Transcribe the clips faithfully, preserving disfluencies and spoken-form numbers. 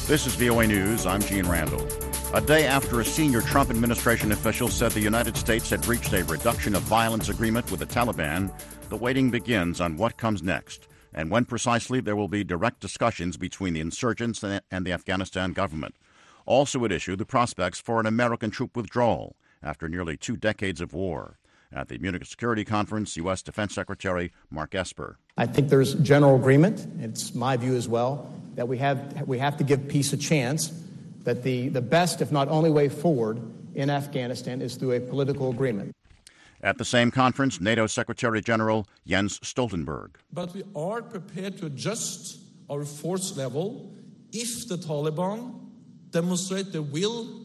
This is V O A News. I'm Gene Randall. A day after a senior Trump administration official said the United States had reached a reduction of violence agreement with the Taliban, the waiting begins on what comes next and when precisely there will be direct discussions between the insurgents and the Afghanistan government. Also at issue, the prospects for an American troop withdrawal after nearly two decades of war. At the Munich Security Conference, U S. Defense Secretary Mark Esper. I think there's general agreement, it's my view as well, that we have we have to give peace a chance, that the, the best, if not only way forward in Afghanistan is through a political agreement. At the same conference, NATO Secretary General Jens Stoltenberg. But we are prepared to adjust our force level if the Taliban demonstrate the will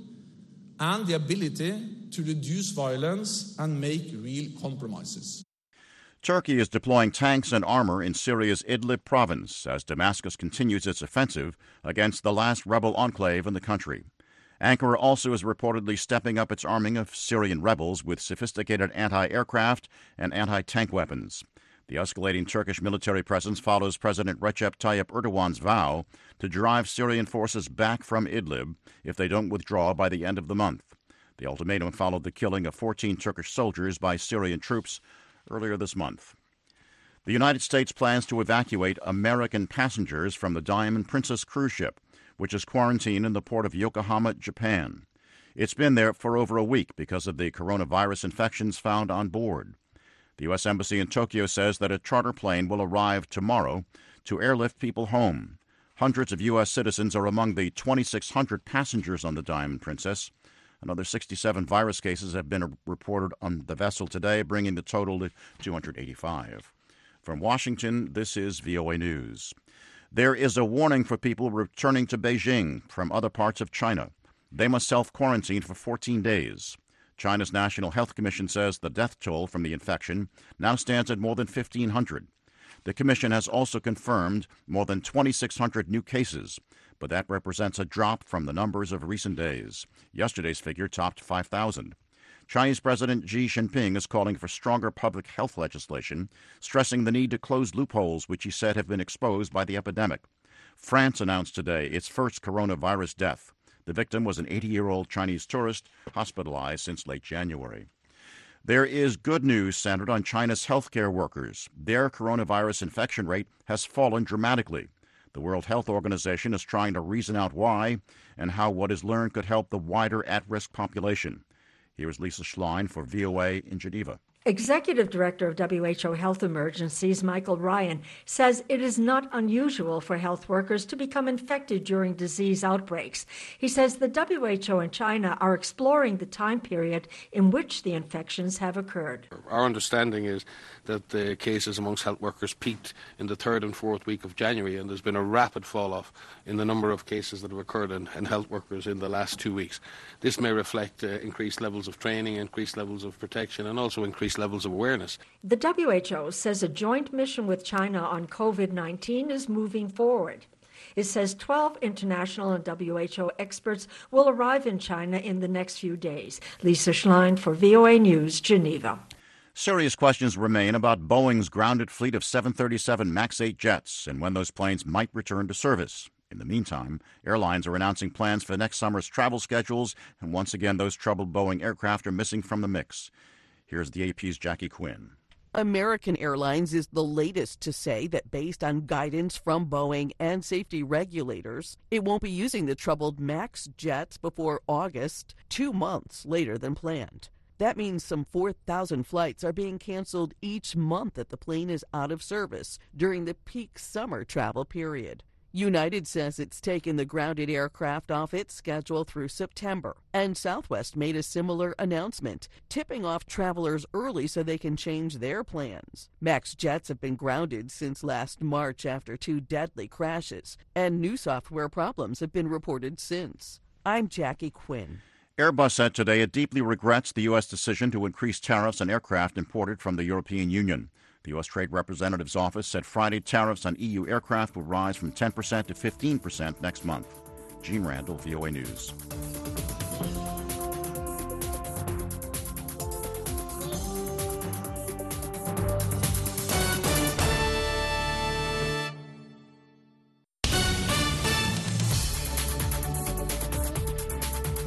and the ability to reduce violence and make real compromises. Turkey is deploying tanks and armor in Syria's Idlib province as Damascus continues its offensive against the last rebel enclave in the country. Ankara also is reportedly stepping up its arming of Syrian rebels with sophisticated anti-aircraft and anti-tank weapons. The escalating Turkish military presence follows President Recep Tayyip Erdogan's vow to drive Syrian forces back from Idlib if they don't withdraw by the end of the month. The ultimatum followed the killing of fourteen Turkish soldiers by Syrian troops earlier this month. The United States plans to evacuate American passengers from the Diamond Princess cruise ship, which is quarantined in the port of Yokohama, Japan. It's been there for over a week because of the coronavirus infections found on board. The U S. Embassy in Tokyo says that a charter plane will arrive tomorrow to airlift people home. Hundreds of U S citizens are among the twenty-six hundred passengers on the Diamond Princess. Another sixty-seven virus cases have been reported on the vessel today, bringing the total to two hundred eighty-five. From Washington, this is V O A News. There is a warning for people returning to Beijing from other parts of China. They must self-quarantine for fourteen days. China's National Health Commission says the death toll from the infection now stands at more than fifteen hundred. The commission has also confirmed more than twenty-six hundred new cases, but that represents a drop from the numbers of recent days. Yesterday's figure topped five thousand. Chinese President Xi Jinping is calling for stronger public health legislation, stressing the need to close loopholes which he said have been exposed by the epidemic. France announced today its first coronavirus death. The victim was an eighty-year-old Chinese tourist hospitalized since late January. There is good news centered on China's healthcare workers. Their coronavirus infection rate has fallen dramatically. The World Health Organization is trying to reason out why and how what is learned could help the wider at-risk population. Here is Lisa Schlein for V O A in Geneva. Executive Director of W H O Health Emergencies, Michael Ryan, says it is not unusual for health workers to become infected during disease outbreaks. He says the W H O and China are exploring the time period in which the infections have occurred. Our understanding is that the cases amongst health workers peaked in the third and fourth week of January, and there's been a rapid fall-off in the number of cases that have occurred in, in health workers in the last two weeks. This may reflect uh, increased levels of training, increased levels of protection, and also increased levels of awareness. The W H O says a joint mission with China on COVID nineteen is moving forward. It says twelve international and W H O experts will arrive in China in the next few days. Lisa Schlein for V O A News, Geneva. Serious questions remain about Boeing's grounded fleet of seven thirty-seven MAX eight jets and when those planes might return to service. In the meantime, airlines are announcing plans for next summer's travel schedules, and once again those troubled Boeing aircraft are missing from the mix. Here's the A P's Jackie Quinn. American Airlines is the latest to say that based on guidance from Boeing and safety regulators, it won't be using the troubled MAX jets before August, two months later than planned. That means some four thousand flights are being canceled each month that the plane is out of service during the peak summer travel period. United says it's taken the grounded aircraft off its schedule through September, and Southwest made a similar announcement, tipping off travelers early so they can change their plans. MAX jets have been grounded since last March after two deadly crashes, and new software problems have been reported since. I'm Jackie Quinn. Airbus said today it deeply regrets the U S decision to increase tariffs on aircraft imported from the European Union. The U S Trade Representative's office said Friday tariffs on E U aircraft will rise from ten percent to fifteen percent next month. Gene Randall, V O A News.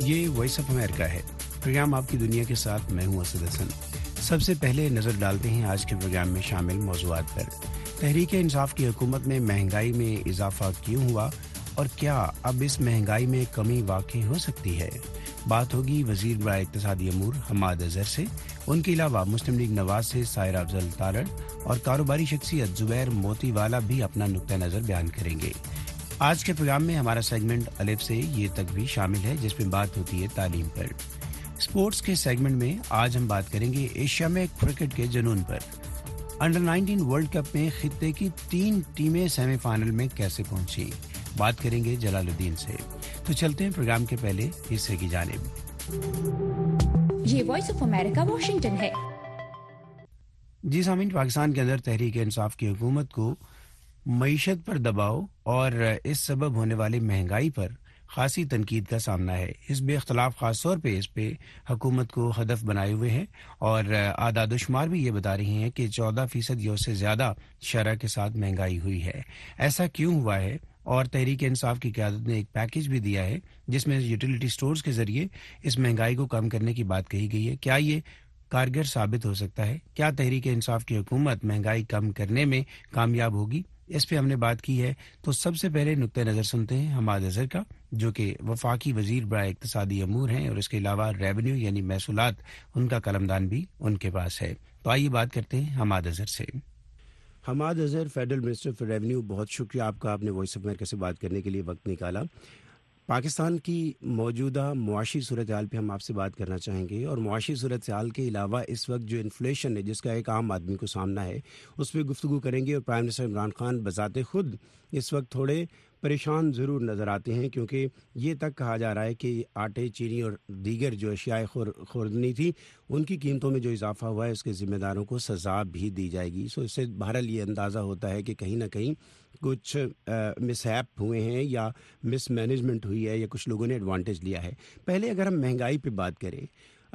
یہ voice of America ہے، programme آپ کی دنیا کے ساتھ میں ہوں اسد حسن۔ سب سے پہلے نظر ڈالتے ہیں آج کے پروگرام میں شامل موضوعات پر۔ تحریک انصاف کی حکومت میں مہنگائی میں اضافہ کیوں ہوا اور کیا اب اس مہنگائی میں کمی واقع ہو سکتی ہے؟ بات ہوگی وزیر برائے اقتصادی امور حماد اظہر سے۔ ان کے علاوہ مسلم لیگ نواز سے سائرہ افضل تارڑ اور کاروباری شخصیت زبیر موتی والا بھی اپنا نقطہ نظر بیان کریں گے۔ آج کے پروگرام میں ہمارا سیگمنٹ الف سے یہ تک بھی شامل ہے، جس میں بات ہوتی ہے تعلیم پر۔ اسپورٹس کے سیگمنٹ میں آج ہم بات کریں گے ایشیا میں کرکٹ کے جنون پر۔ انڈر نائنٹین ورلڈ کپ میں خطے کی تین ٹیمیں سیمی فائنل میں کیسے پہنچی، بات کریں گے جلال الدین سے۔ تو چلتے ہیں پروگرام کے پہلے حصے کی جانب۔ یہ وائس آف امریکہ واشنگٹن ہے۔ جی سامعین، پاکستان کے اندر تحریک انصاف کی حکومت کو معیشت پر دباؤ اور اس سبب ہونے والی مہنگائی پر خاصی تنقید کا سامنا ہے۔ حزب اختلاف خاص طور پہ اس پہ حکومت کو ہدف بنائے ہوئے ہیں اور اعداد و شمار بھی یہ بتا رہی ہیں کہ چودہ فیصد یا اس سے زیادہ شرح کے ساتھ مہنگائی ہوئی ہے۔ ایسا کیوں ہوا ہے؟ اور تحریک انصاف کی قیادت نے ایک پیکیج بھی دیا ہے جس میں یوٹیلیٹی سٹورز کے ذریعے اس مہنگائی کو کم کرنے کی بات کہی گئی ہے۔ کیا یہ کارگر ثابت ہو سکتا ہے؟ کیا تحریک انصاف کی حکومت مہنگائی کم کرنے میں کامیاب ہوگی؟ اس پہ ہم نے بات کی ہے۔ تو سب سے پہلے نقطہ نظر سنتے ہیں حماد اظہر کا، جو کہ وفاقی وزیر برائے اقتصادی امور ہیں اور اس کے علاوہ ریونیو یعنی محصولات ان کا قلمدان بھی ان کے پاس ہے۔ تو آئیے بات کرتے ہیں حماد اظہر سے۔ Hammad Azhar, federal minister for revenue, بہت شکریہ آپ کا، آپ نے وائس آف امریکہ سے بات کرنے کے لیے وقت نکالا۔ پاکستان کی موجودہ معاشی صورتحال پہ ہم آپ سے بات کرنا چاہیں گے، اور معاشی صورتحال کے علاوہ اس وقت جو انفلیشن ہے جس کا ایک عام آدمی کو سامنا ہے اس پہ گفتگو کریں گے۔ اور پرائم منسٹر عمران خان بذات خود اس وقت تھوڑے پریشان ضرور نظر آتے ہیں، کیونکہ یہ تک کہا جا رہا ہے کہ آٹے، چینی اور دیگر جو اشیاء خوردنی تھی ان کی قیمتوں میں جو اضافہ ہوا ہے اس کے ذمہ داروں کو سزا بھی دی جائے گی۔ سو اس سے بہرحال یہ اندازہ ہوتا ہے کہ کہیں نہ کہیں کچھ مس ہیپ ہوئے ہیں یا مس مینجمنٹ ہوئی ہے یا کچھ لوگوں نے ایڈوانٹیج لیا ہے۔ پہلے اگر ہم مہنگائی پہ بات کریں،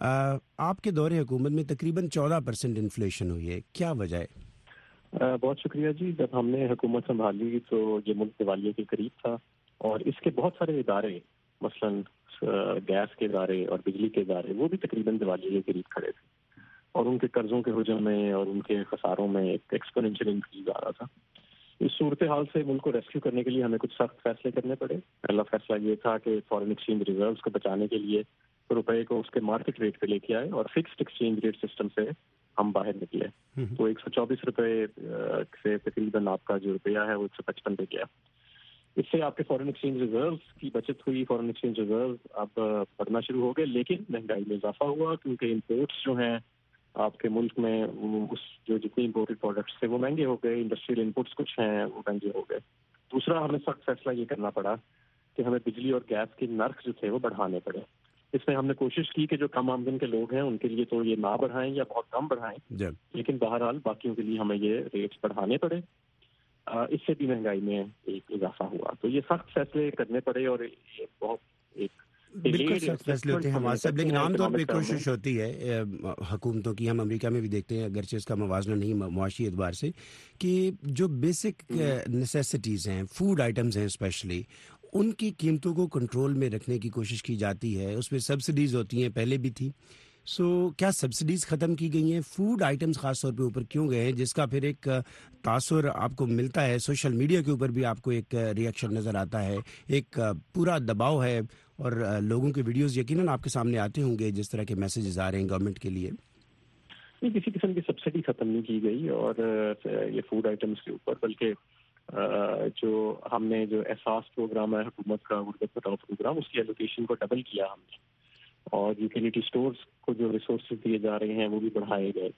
آپ کے دور حکومت میں تقریباً چودہ پرسنٹ انفلیشن ہوئی ہے، کیا وجہ ہے؟ بہت شکریہ جی۔ جب ہم نے حکومت سنبھالی تو یہ ملک دیوالیے کے قریب تھا، اور اس کے بہت سارے ادارے، مثلاً گیس کے ادارے اور بجلی کے ادارے، وہ بھی تقریباً دیوالیے کے قریب کھڑے تھے، اور ان کے قرضوں کے حجم میں اور ان کے خساروں میں ایک ایکسپونینشیل انکریز آ رہا تھا۔ اس صورتحال سے ملک کو ریسکیو کرنے کے لیے ہمیں کچھ سخت فیصلے کرنے پڑے۔ پہلا فیصلہ یہ تھا کہ فارن ایکسچینج ریزروز کو بچانے کے لیے روپے کو اس کے مارکیٹ ریٹ پہ لے کے آئے اور فکسڈ ایکسچینج ریٹ سسٹم سے ہم باہر نکلے۔ تو ایک سو چوبیس روپے سے تقریباً آپ کا جو روپیہ ہے وہ ایک سو پچپن پہ گیا۔ اس سے آپ کے فارن ایکسچینج ریزروز کی بچت ہوئی، فارن ایکسچینج ریزروز اب بڑھنا شروع ہو گئے، لیکن مہنگائی میں اضافہ ہوا کیونکہ امپورٹس جو ہیں آپ کے ملک میں، اس جو جتنی امپورٹڈ پروڈکٹس تھے وہ مہنگے ہو گئے، انڈسٹریل انپٹس کچھ ہیں وہ مہنگے ہو گئے۔ دوسرا ہمیں سخت فیصلہ یہ کرنا پڑا کہ ہمیں بجلی اور گیس کے نرخ جو تھے وہ بڑھانے پڑے۔ اس میں ہم نے کوشش کی کہ جو کم آمدن کے لوگ ہیں ان کے لیے تو یہ نہ بڑھائیں یا بہت کم بڑھائیں، لیکن بہرحال باقیوں کے لیے ہمیں یہ ریٹس بڑھانے پڑے۔ اس سے بھی مہنگائی میں ایک اضافہ ہوا، تو یہ سخت فیصلے کرنے پڑے، اور یہ بہت ایک بالکل سخت فیصلے ہوتے ہیں ہمارے ساتھ، لیکن عام طور پہ کوشش ہوتی ہے حکومتوں کی، ہم امریکہ میں بھی دیکھتے ہیں اگرچہ اس کا موازنہ نہیں معاشی اعتبار سے، کہ جو بیسک نیسیسٹیز ہیں، فوڈ آئٹمز ہیں اسپیشلی، ان کی قیمتوں کو کنٹرول میں رکھنے کی کوشش کی جاتی ہے۔ اس میں سبسڈیز ہوتی ہیں، پہلے بھی تھی۔ سو کیا سبسڈیز ختم کی گئی ہیں؟ فوڈ آئٹمز خاص طور پہ اوپر کیوں گئے ہیں، جس کا پھر ایک تاثر آپ کو ملتا ہے؟ سوشل میڈیا کے اوپر بھی آپ کو ایک ریئیکشن نظر آتا ہے، ایک پورا دباؤ ہے، اور لوگوں کے ویڈیوز یقیناً آپ کے سامنے آتے ہوں گے جس طرح کے میسیجز آ رہے ہیں گورنمنٹ کے لیے۔ نہیں، کسی قسم کی سبسڈی ختم نہیں کی گئی اور یہ فوڈ آئٹمز کے اوپر، بلکہ جو ہم نے جو احساس پروگرام ہے حکومت کا، غربت بچاؤ پروگرام، اس کی ایلوکیشن کو ڈبل کیا ہم نے، اور یوٹیلیٹی سٹورز کو جو ریسورسز دیے جا رہے ہیں وہ بھی بڑھائے گئے۔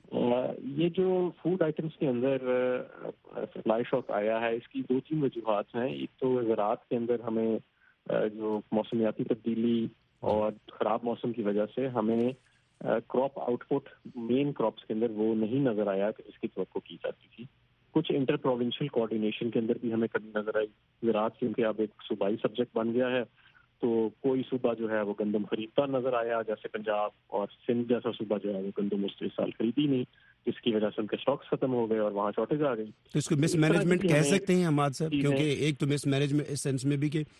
یہ جو فوڈ آئٹمس کے اندر سپلائی شاک آیا ہے، اس کی دو تین وجوہات ہیں۔ ایک تو زراعت کے اندر ہمیں جو موسمیاتی تبدیلی اور خراب موسم کی وجہ سے ہمیں کراپ آؤٹ پٹ مین کراپس کے اندر وہ نہیں نظر آیا کہ جس کی توقع کی جاتی تھی۔ کچھ انٹر پروونشل کوآرڈینیشن کے اندر بھی ہمیں کمی نظر آئی۔ زراعت کیونکہ اب ایک صوبائی سبجیکٹ بن گیا ہے، تو کوئی صوبہ جو ہے وہ گندم خریدتا نظر آیا، جیسے پنجاب اور سندھ جیسا صوبہ جو ہے وہ گندم اس سال خریدی نہیں، جس کی وجہ سے ان کے اسٹاکس ختم ہو گئے اور وہاں شارٹیج آ گئی۔ تو اس کو مس مینجمنٹ کہہ سکتے ہیں حماد صاحب، کیونکہ ایک تو مس مینجمنٹ اس سینس میں بھی کہ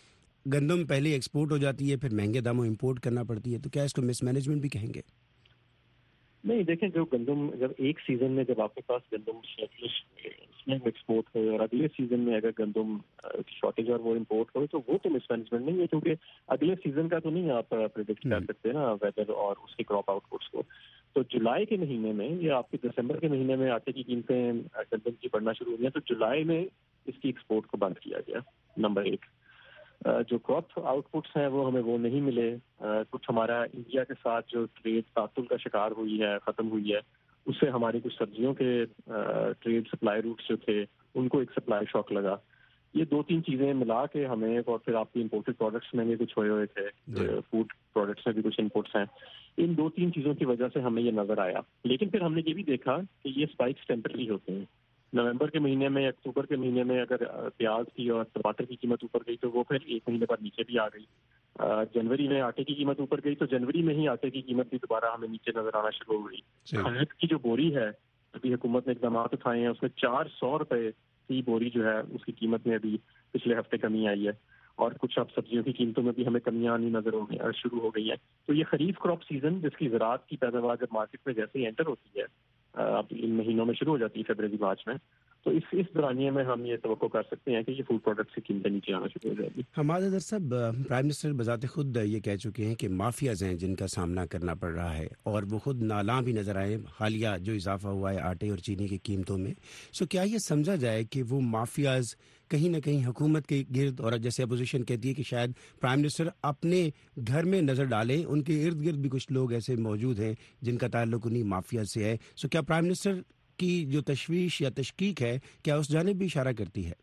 گندم پہلے ایکسپورٹ ہو جاتی ہے پھر مہنگے داموں امپورٹ کرنا پڑتی ہے، تو کیا اس کو مس مینجمنٹ بھی کہیں گے؟ نہیں دیکھیں، جو گندم جب ایک سیزن میں جب آپ کے پاس گندم اس میں ایکسپورٹ ہو اور اگلے سیزن میں اگر گندم شارٹیج اور وہ امپورٹ ہو تو وہ تو مس مینجمنٹ نہیں ہے، کیونکہ اگلے سیزن کا تو نہیں آپ پریڈکٹ کر سکتے نا ویدر اور اس کے کراپ آؤٹ پٹس کو. تو جولائی کے مہینے میں یا آپ کے دسمبر کے مہینے میں آٹے کی قیمتیں گندم کی بڑھنا شروع ہوئی ہیں، تو جولائی میں اس کی ایکسپورٹ کو بند کیا گیا. نمبر ایک، جو کراپ آؤٹ پٹس ہیں وہ ہمیں وہ نہیں ملے. کچھ ہمارا انڈیا کے ساتھ جو ٹریڈ تعطل کا شکار ہوئی ہے، ختم ہوئی ہے، اس سے ہماری کچھ سبزیوں کے ٹریڈ سپلائی روٹس جو تھے ان کو ایک سپلائی شاک لگا. یہ دو تین چیزیں ملا کے ہمیں، اور پھر آپ کی امپورٹڈ پروڈکٹس میں بھی کچھ ہوئے ہوئے تھے، فوڈ پروڈکٹس میں بھی کچھ انپوٹس ہیں، ان دو تین چیزوں کی وجہ سے ہمیں یہ نظر آیا. لیکن پھر ہم نے یہ بھی دیکھا کہ یہ اسپائکس ٹیمپرری ہوتے ہیں. نومبر کے مہینے میں، اکتوبر کے مہینے میں اگر پیاز کی اور ٹماٹر کی قیمت اوپر گئی تو وہ پھر ایک مہینے بعد نیچے بھی آ گئی. جنوری میں آٹے کی قیمت اوپر گئی تو جنوری میں ہی آٹے کی قیمت بھی دوبارہ ہمیں نیچے نظر آنا شروع ہو گئی. کھاد کی جو بوری ہے، ابھی حکومت نے اقدامات اٹھائے ہیں، اس میں چار سو روپے کی بوری جو ہے اس کی قیمت میں ابھی پچھلے ہفتے کمی آئی ہے. اور کچھ اب سبزیوں کی قیمتوں میں بھی ہمیں کمیاں آنی نظر ہو گئی شروع ہو گئی ہیں. تو یہ خریف کراپ سیزن جس کی زراعت کی پیداوار جب مارکیٹ میں جیسے ہی انٹر ہوتی ہے، اب ان مہینوں میں شروع ہو جاتی ہے فیبرری مارچ میں، تو اس اس دورانیے میں ہم یہ توقع کر سکتے ہیں کہ یہ فوڈ پروڈکٹس کی قیمتیں نیچے آنا شروع ہو جائیں گی. حماد اظہر صاحب، پرائم منسٹر بذات خود یہ کہہ چکے ہیں کہ مافیاز ہیں جن کا سامنا کرنا پڑ رہا ہے، اور وہ خود نالاں بھی نظر آئے حالیہ جو اضافہ ہوا ہے آٹے اور چینی کی قیمتوں میں. سو کیا یہ سمجھا جائے کہ وہ مافیاز کہیں نہ کہیں حکومت کے گرد، اور جیسے اپوزیشن کہتی ہے کہ شاید پرائم منسٹر اپنے گھر میں نظر ڈالیں، ان کے ارد گرد بھی کچھ لوگ ایسے موجود ہیں جن کا تعلق انہیں مافیاز سے ہے. سو کیا پرائم منسٹر کی جو تشویش یا تشکیک ہے کیا اس جانب بھی اشارہ کرتی ہے؟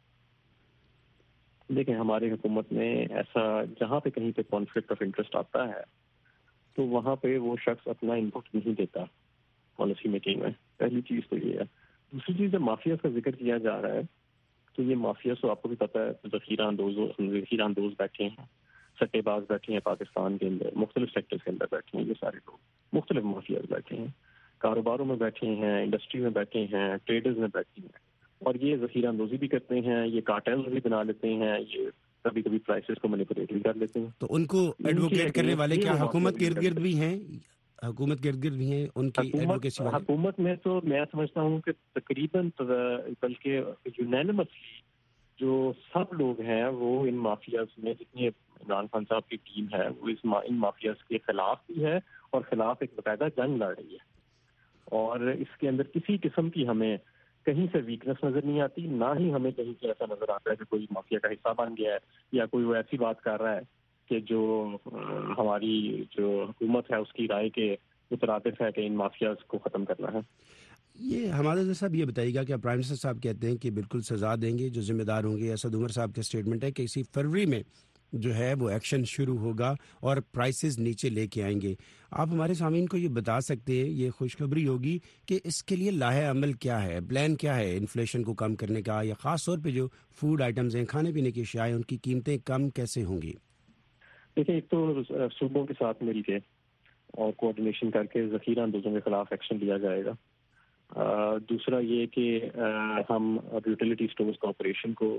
دیکھیں، ہماری حکومت میں ایسا جہاں پہ کہیں پہ کانفلکٹ آف انٹرسٹ آتا ہے تو وہاں پہ وہ شخص اپنا انپٹ نہیں دیتا پالیسی میکنگ میں. پہلی چیز تو یہ ہے. دوسری چیز، جب مافیاز کا ذکر کیا جا رہا ہے تو یہ مافیاز تو آپ کو بھی پتہ ہے ذخیرہ اندوز ذخیرہ اندوز بیٹھے ہیں، سٹے باز بیٹھے ہیں پاکستان کے اندر، مختلف سیکٹرز کے اندر بیٹھے ہیں. یہ سارے لوگ مختلف مافیاز بیٹھے ہیں، کاروباروں میں بیٹھے ہیں، انڈسٹری میں بیٹھے ہیں، ٹریڈرز میں بیٹھے ہیں، اور یہ ذخیرہ اندوزی بھی کرتے ہیں، یہ کارٹیلز بھی بنا لیتے ہیں، یہ کبھی کبھی پرائسز کو مینیپولیٹ بھی کر لیتے ہیں. تو ان کو ایڈوکیٹ کرنے والے کیا حکومت کے ارد گرد بھی ہیں؟ حکومت کے ارد گرد بھی ہیں ان کی ایڈوکیسی والے؟ حکومت میں تو میں سمجھتا ہوں کہ تقریباً بلکہ یونینیمسلی جو سب لوگ ہیں وہ ان مافیاز میں، جتنی عمران خان صاحب کی ٹیم ہے، وہ اس ان مافیاز کے خلاف بھی ہے اور خلاف ایک باقاعدہ جنگ لڑ رہی ہے. اور اس کے اندر کسی قسم کی ہمیں کہیں سے ویکنس نظر نہیں آتی، نہ ہی ہمیں کہیں سے ایسا نظر آتا ہے کہ کوئی مافیا کا حصہ بن گیا ہے یا کوئی وہ ایسی بات کر رہا ہے کہ جو ہماری جو حکومت ہے اس کی رائے کے مترادف ہے کہ ان مافیاز کو ختم کرنا ہے. یہ حماد صاحب یہ بتائیے گا کہ پرائم منسٹر صاحب کہتے ہیں کہ بالکل سزا دیں گے جو ذمہ دار ہوں گے. اسد عمر صاحب کا اسٹیٹمنٹ ہے کہ اسی فروری میں جو ہے وہ ایکشن شروع ہوگا اور پرائسز نیچے لے کے آئیں گے. آپ ہمارے سامعین کو یہ بتا سکتے ہیں، یہ خوشخبری ہوگی کہ اس کے لیے لاہے عمل کیا ہے، پلان کیا ہے انفلیشن کو کم کرنے کا، یا خاص طور پہ جو فوڈ آئٹمز ہیں، کھانے پینے کی اشیاء ہیں، ان کی قیمتیں کم کیسے ہوں گی؟ دیکھیں، ایک تو صوبوں کے ساتھ مل کے اور کوآرڈینیشن کر کے ذخیرہ اندوزوں کے خلاف ایکشن لیا جائے گا. دوسرا یہ کہ ہم اب یوٹیلیٹی اسٹورز کارپوریشن کو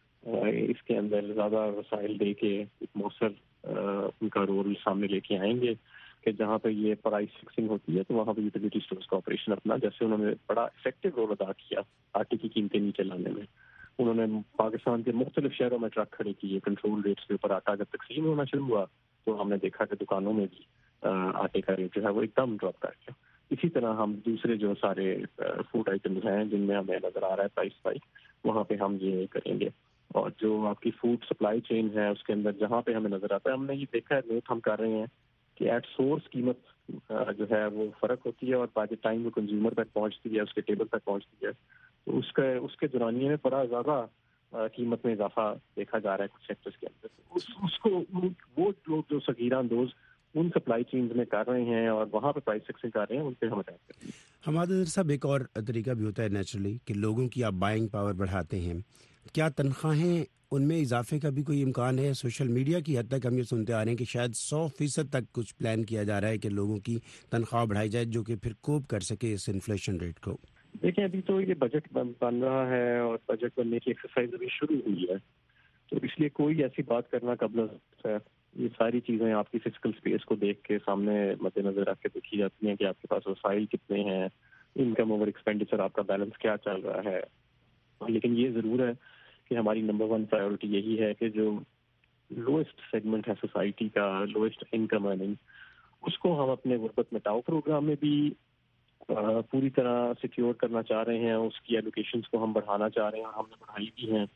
اس کے اندر زیادہ وسائل دے کے مؤثر ان کا رول سامنے لے کے آئیں گے کہ جہاں پہ یہ پرائس فکسنگ ہوتی ہے تو وہاں پہ یوٹیلیٹی اسٹورز کارپوریشن اپنا، جیسے انہوں نے بڑا افیکٹو رول ادا کیا آٹے کی قیمتیں نیچے لانے میں. انہوں نے پاکستان کے مختلف شہروں میں ٹرک کھڑے کیے، کنٹرول ریٹس کے اوپر آٹا جب تقسیم ہونا شروع ہوا تو ہم نے دیکھا کہ دکانوں میں بھی آٹے کا ریٹ جو ہے وہ ایک دم ڈراپ کر گیا. اسی طرح ہم دوسرے جو سارے فوڈ آئٹمز ہیں جن میں ہمیں نظر آ رہا ہے پرائس اسپائک، وہاں پہ ہم یہ کریں گے. اور جو آپ کی فوڈ سپلائی چین ہے اس کے اندر جہاں پہ ہمیں نظر آتا ہے، ہم نے یہ دیکھا ہے، نوٹ ہم کر رہے ہیں کہ ایٹ سورس قیمت جو ہے وہ فرق ہوتی ہے اور بائی دا ٹائم وہ کنزیومر تک پہنچتی ہے، اس کے ٹیبل تک پہنچتی ہے، تو اس کا اس کے دورانیے میں بڑا زیادہ قیمت میں اضافہ دیکھا جا رہا ہے کچھ سیکٹرز کے اندر. اس اس کو وہ لوگ جو ذخیرہ اندوز ان سپلائی چینز میں کر رہے ہیں اور وہاں پہ پرائس فکسنگ کر رہے ہیں، ان پہ ہم اٹیک کرتے ہیں. حماد اظہر صاحب، ایک اور طریقہ بھی ہوتا ہے نیچرلی کہ لوگوں کی آپ بائنگ پاور بڑھاتے ہیں. کیا تنخواہیں ان میں اضافے کا بھی کوئی امکان ہے؟ سوشل میڈیا کی حد تک ہم یہ سنتے آ رہے ہیں کہ شاید سو فیصد تک کچھ پلان کیا جا رہا ہے کہ لوگوں کی تنخواہ بڑھائی جائے جو کہ پھر کوپ کر سکے اس انفلیشن ریٹ کو. دیکھیں، ابھی تو یہ بجٹ بن رہا ہے اور بجٹ بننے کی ایکسرسائز ابھی شروع ہوئی ہے. تو اس لیے کوئی ایسی بات کرنا قبل ہے. یہ ساری چیزیں آپ کی فزیکل اسپیس کو دیکھ کے سامنے مد نظر رکھ کے دیکھی جاتی ہیں کہ آپ کے پاس وسائل کتنے ہیں, انکم اوور ایکسپینڈیچر آپ کا بیلنس کیا چل رہا ہے. لیکن یہ ضرور ہے کہ ہماری نمبر ون پرائیورٹی یہی ہے کہ جو لوئسٹ سیگمنٹ ہے سوسائٹی کا, لوئسٹ انکم ارننگ, اس کو ہم اپنے غربت مٹاؤ پروگرام میں بھی پوری طرح سیکیور کرنا چاہ رہے ہیں. اس کی ایلوکیشنز کو ہم بڑھانا چاہ رہے ہیں, ہم نے بڑھائی بھی ہیں,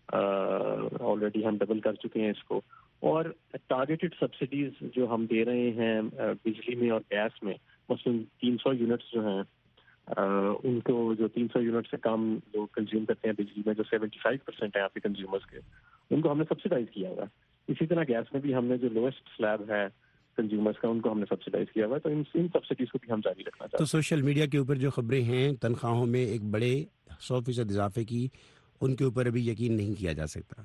آلریڈی ہم ڈبل کر چکے ہیں اس کو. اور ٹارگیٹڈ سبسڈیز جو ہم دے رہے ہیں بجلی میں اور گیس میں, مثلاً تین سو یونٹس جو ہیں ان کو, جو تین سو یونٹ سے کم جو کنزیوم کرتے ہیں بجلی میں, جو سیونٹی فائیو پرسینٹ ہیں آپ کے کنزیومرز کے, ان کو ہم نے سبسڈائز کیا ہوا ہے. اسی طرح گیس میں بھی ہم نے جو لوئسٹ سلیب ہے کنزیومرز کا, ان کو ہم نے سبسڈائز کیا ہوا ہے. تو ان ان سبسڈیز کو بھی ہم جاری رکھنا چاہتے ہیں. تو سوشل میڈیا کے اوپر جو خبریں ہیں تنخواہوں میں ایک بڑے سو فیصد اضافے کی, ان کے اوپر ابھی یقین نہیں کیا جا سکتا.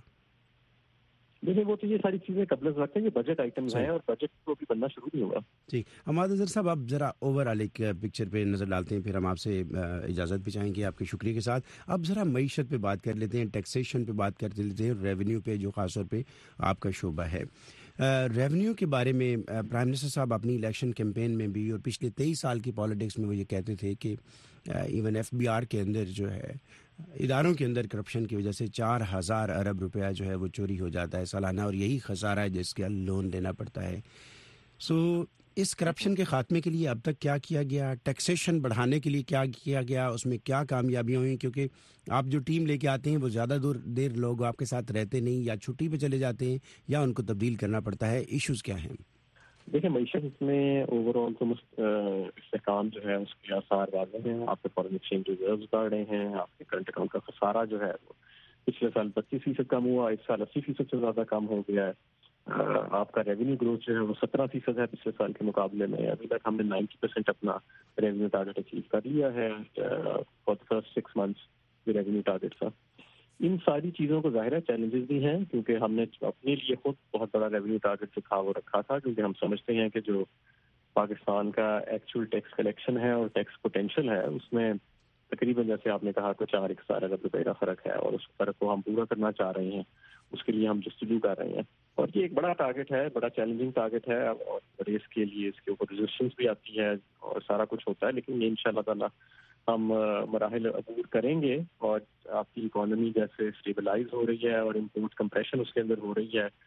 دیکھیں وہ تو یہ ساری چیزیں قبل از وقت ہیں, یہ بجٹ آئٹمز ہیں اور بجٹ کو بھی بننا شروع نہیں ہوا. جی حماد اظہر صاحب, آپ ذرا اوور آل ایک پکچر پہ نظر ڈالتے ہیں, پھر ہم آپ سے اجازت بھی چاہیں گے آپ کے شکریہ کے ساتھ. اب ذرا معیشت پہ بات کر لیتے ہیں, ٹیکسیشن پہ بات کر لیتے ہیں, ریونیو پہ جو خاص طور پہ آپ کا شعبہ ہے. ریونیو کے بارے میں پرائم منسٹر صاحب اپنی الیکشن کیمپین میں بھی اور پچھلے تیئیس سال کی پالیٹکس میں وہ یہ کہتے تھے کہ ایون ایف بی آر کے اندر جو ہے اداروں کے اندر کرپشن کی وجہ سے چار ہزار ارب روپیہ جو ہے وہ چوری ہو جاتا ہے سالانہ, اور یہی خسارہ ہے جس کا لون لینا پڑتا ہے. سو اس کرپشن کے خاتمے کے لیے اب تک کیا کیا گیا, ٹیکسیشن بڑھانے کے لیے کیا کیا گیا, اس میں کیا کامیابیاں ہوئیں؟ کیونکہ آپ جو ٹیم لے کے آتے ہیں وہ زیادہ دور دیر لوگ آپ کے ساتھ رہتے نہیں, یا چھٹی پہ چلے جاتے ہیں, یا ان کو تبدیل کرنا پڑتا ہے. ایشوز کیا ہیں؟ دیکھیں معیشت میں اوور آل تو استحکام جو ہے اس کے آثار واضح ہیں. آپ کے فارن ایکسچینج ریزروز بڑھ رہے ہیں, آپ کے کرنٹ اکاؤنٹ کا خسارہ جو ہے وہ پچھلے سال بتیس فیصد کم ہوا, اس سال اسی فیصد سے زیادہ کم ہو گیا ہے. آپ کا ریونیو گروتھ جو ہے وہ سترہ فیصد ہے پچھلے سال کے مقابلے میں. ابھی تک ہم نے نائنٹی پرسینٹ اپنا ریونیو ٹارگیٹ اچیو کر لیا ہے for the first six months جو ریونیو ٹارگیٹ تھا. ان ساری چیزوں کو ظاہر ہے چیلنجز بھی ہیں, کیونکہ ہم نے اپنے لیے خود بہت بڑا ریونیو ٹارگیٹ جو تھا وہ رکھا تھا, کیونکہ ہم سمجھتے ہیں کہ جو پاکستان کا ایکچوئل ٹیکس کلیکشن ہے اور ٹیکس پوٹینشیل ہے اس میں تقریباً جیسے آپ نے کہا کہ چار ایک سارا ارب روپے کا فرق ہے, اور اس فرق کو ہم پورا کرنا چاہ رہے ہیں. اس کے لیے ہم جستجو کر رہے ہیں, اور یہ ایک بڑا ٹارگیٹ ہے, بڑا چیلنجنگ ٹارگیٹ ہے, اور اس کے لیے اس کے اوپر ریزسٹنس بھی آتی ہے اور سارا کچھ ہوتا ہے. لیکن یہ انشاءاللہ تعالی ہم مراحل عبور کریں گے, اور آپ کی اکانومی جیسے اسٹیبلائز ہو رہی ہے اور امپورٹ کمپریشن اس کے اندر ہو رہی ہے,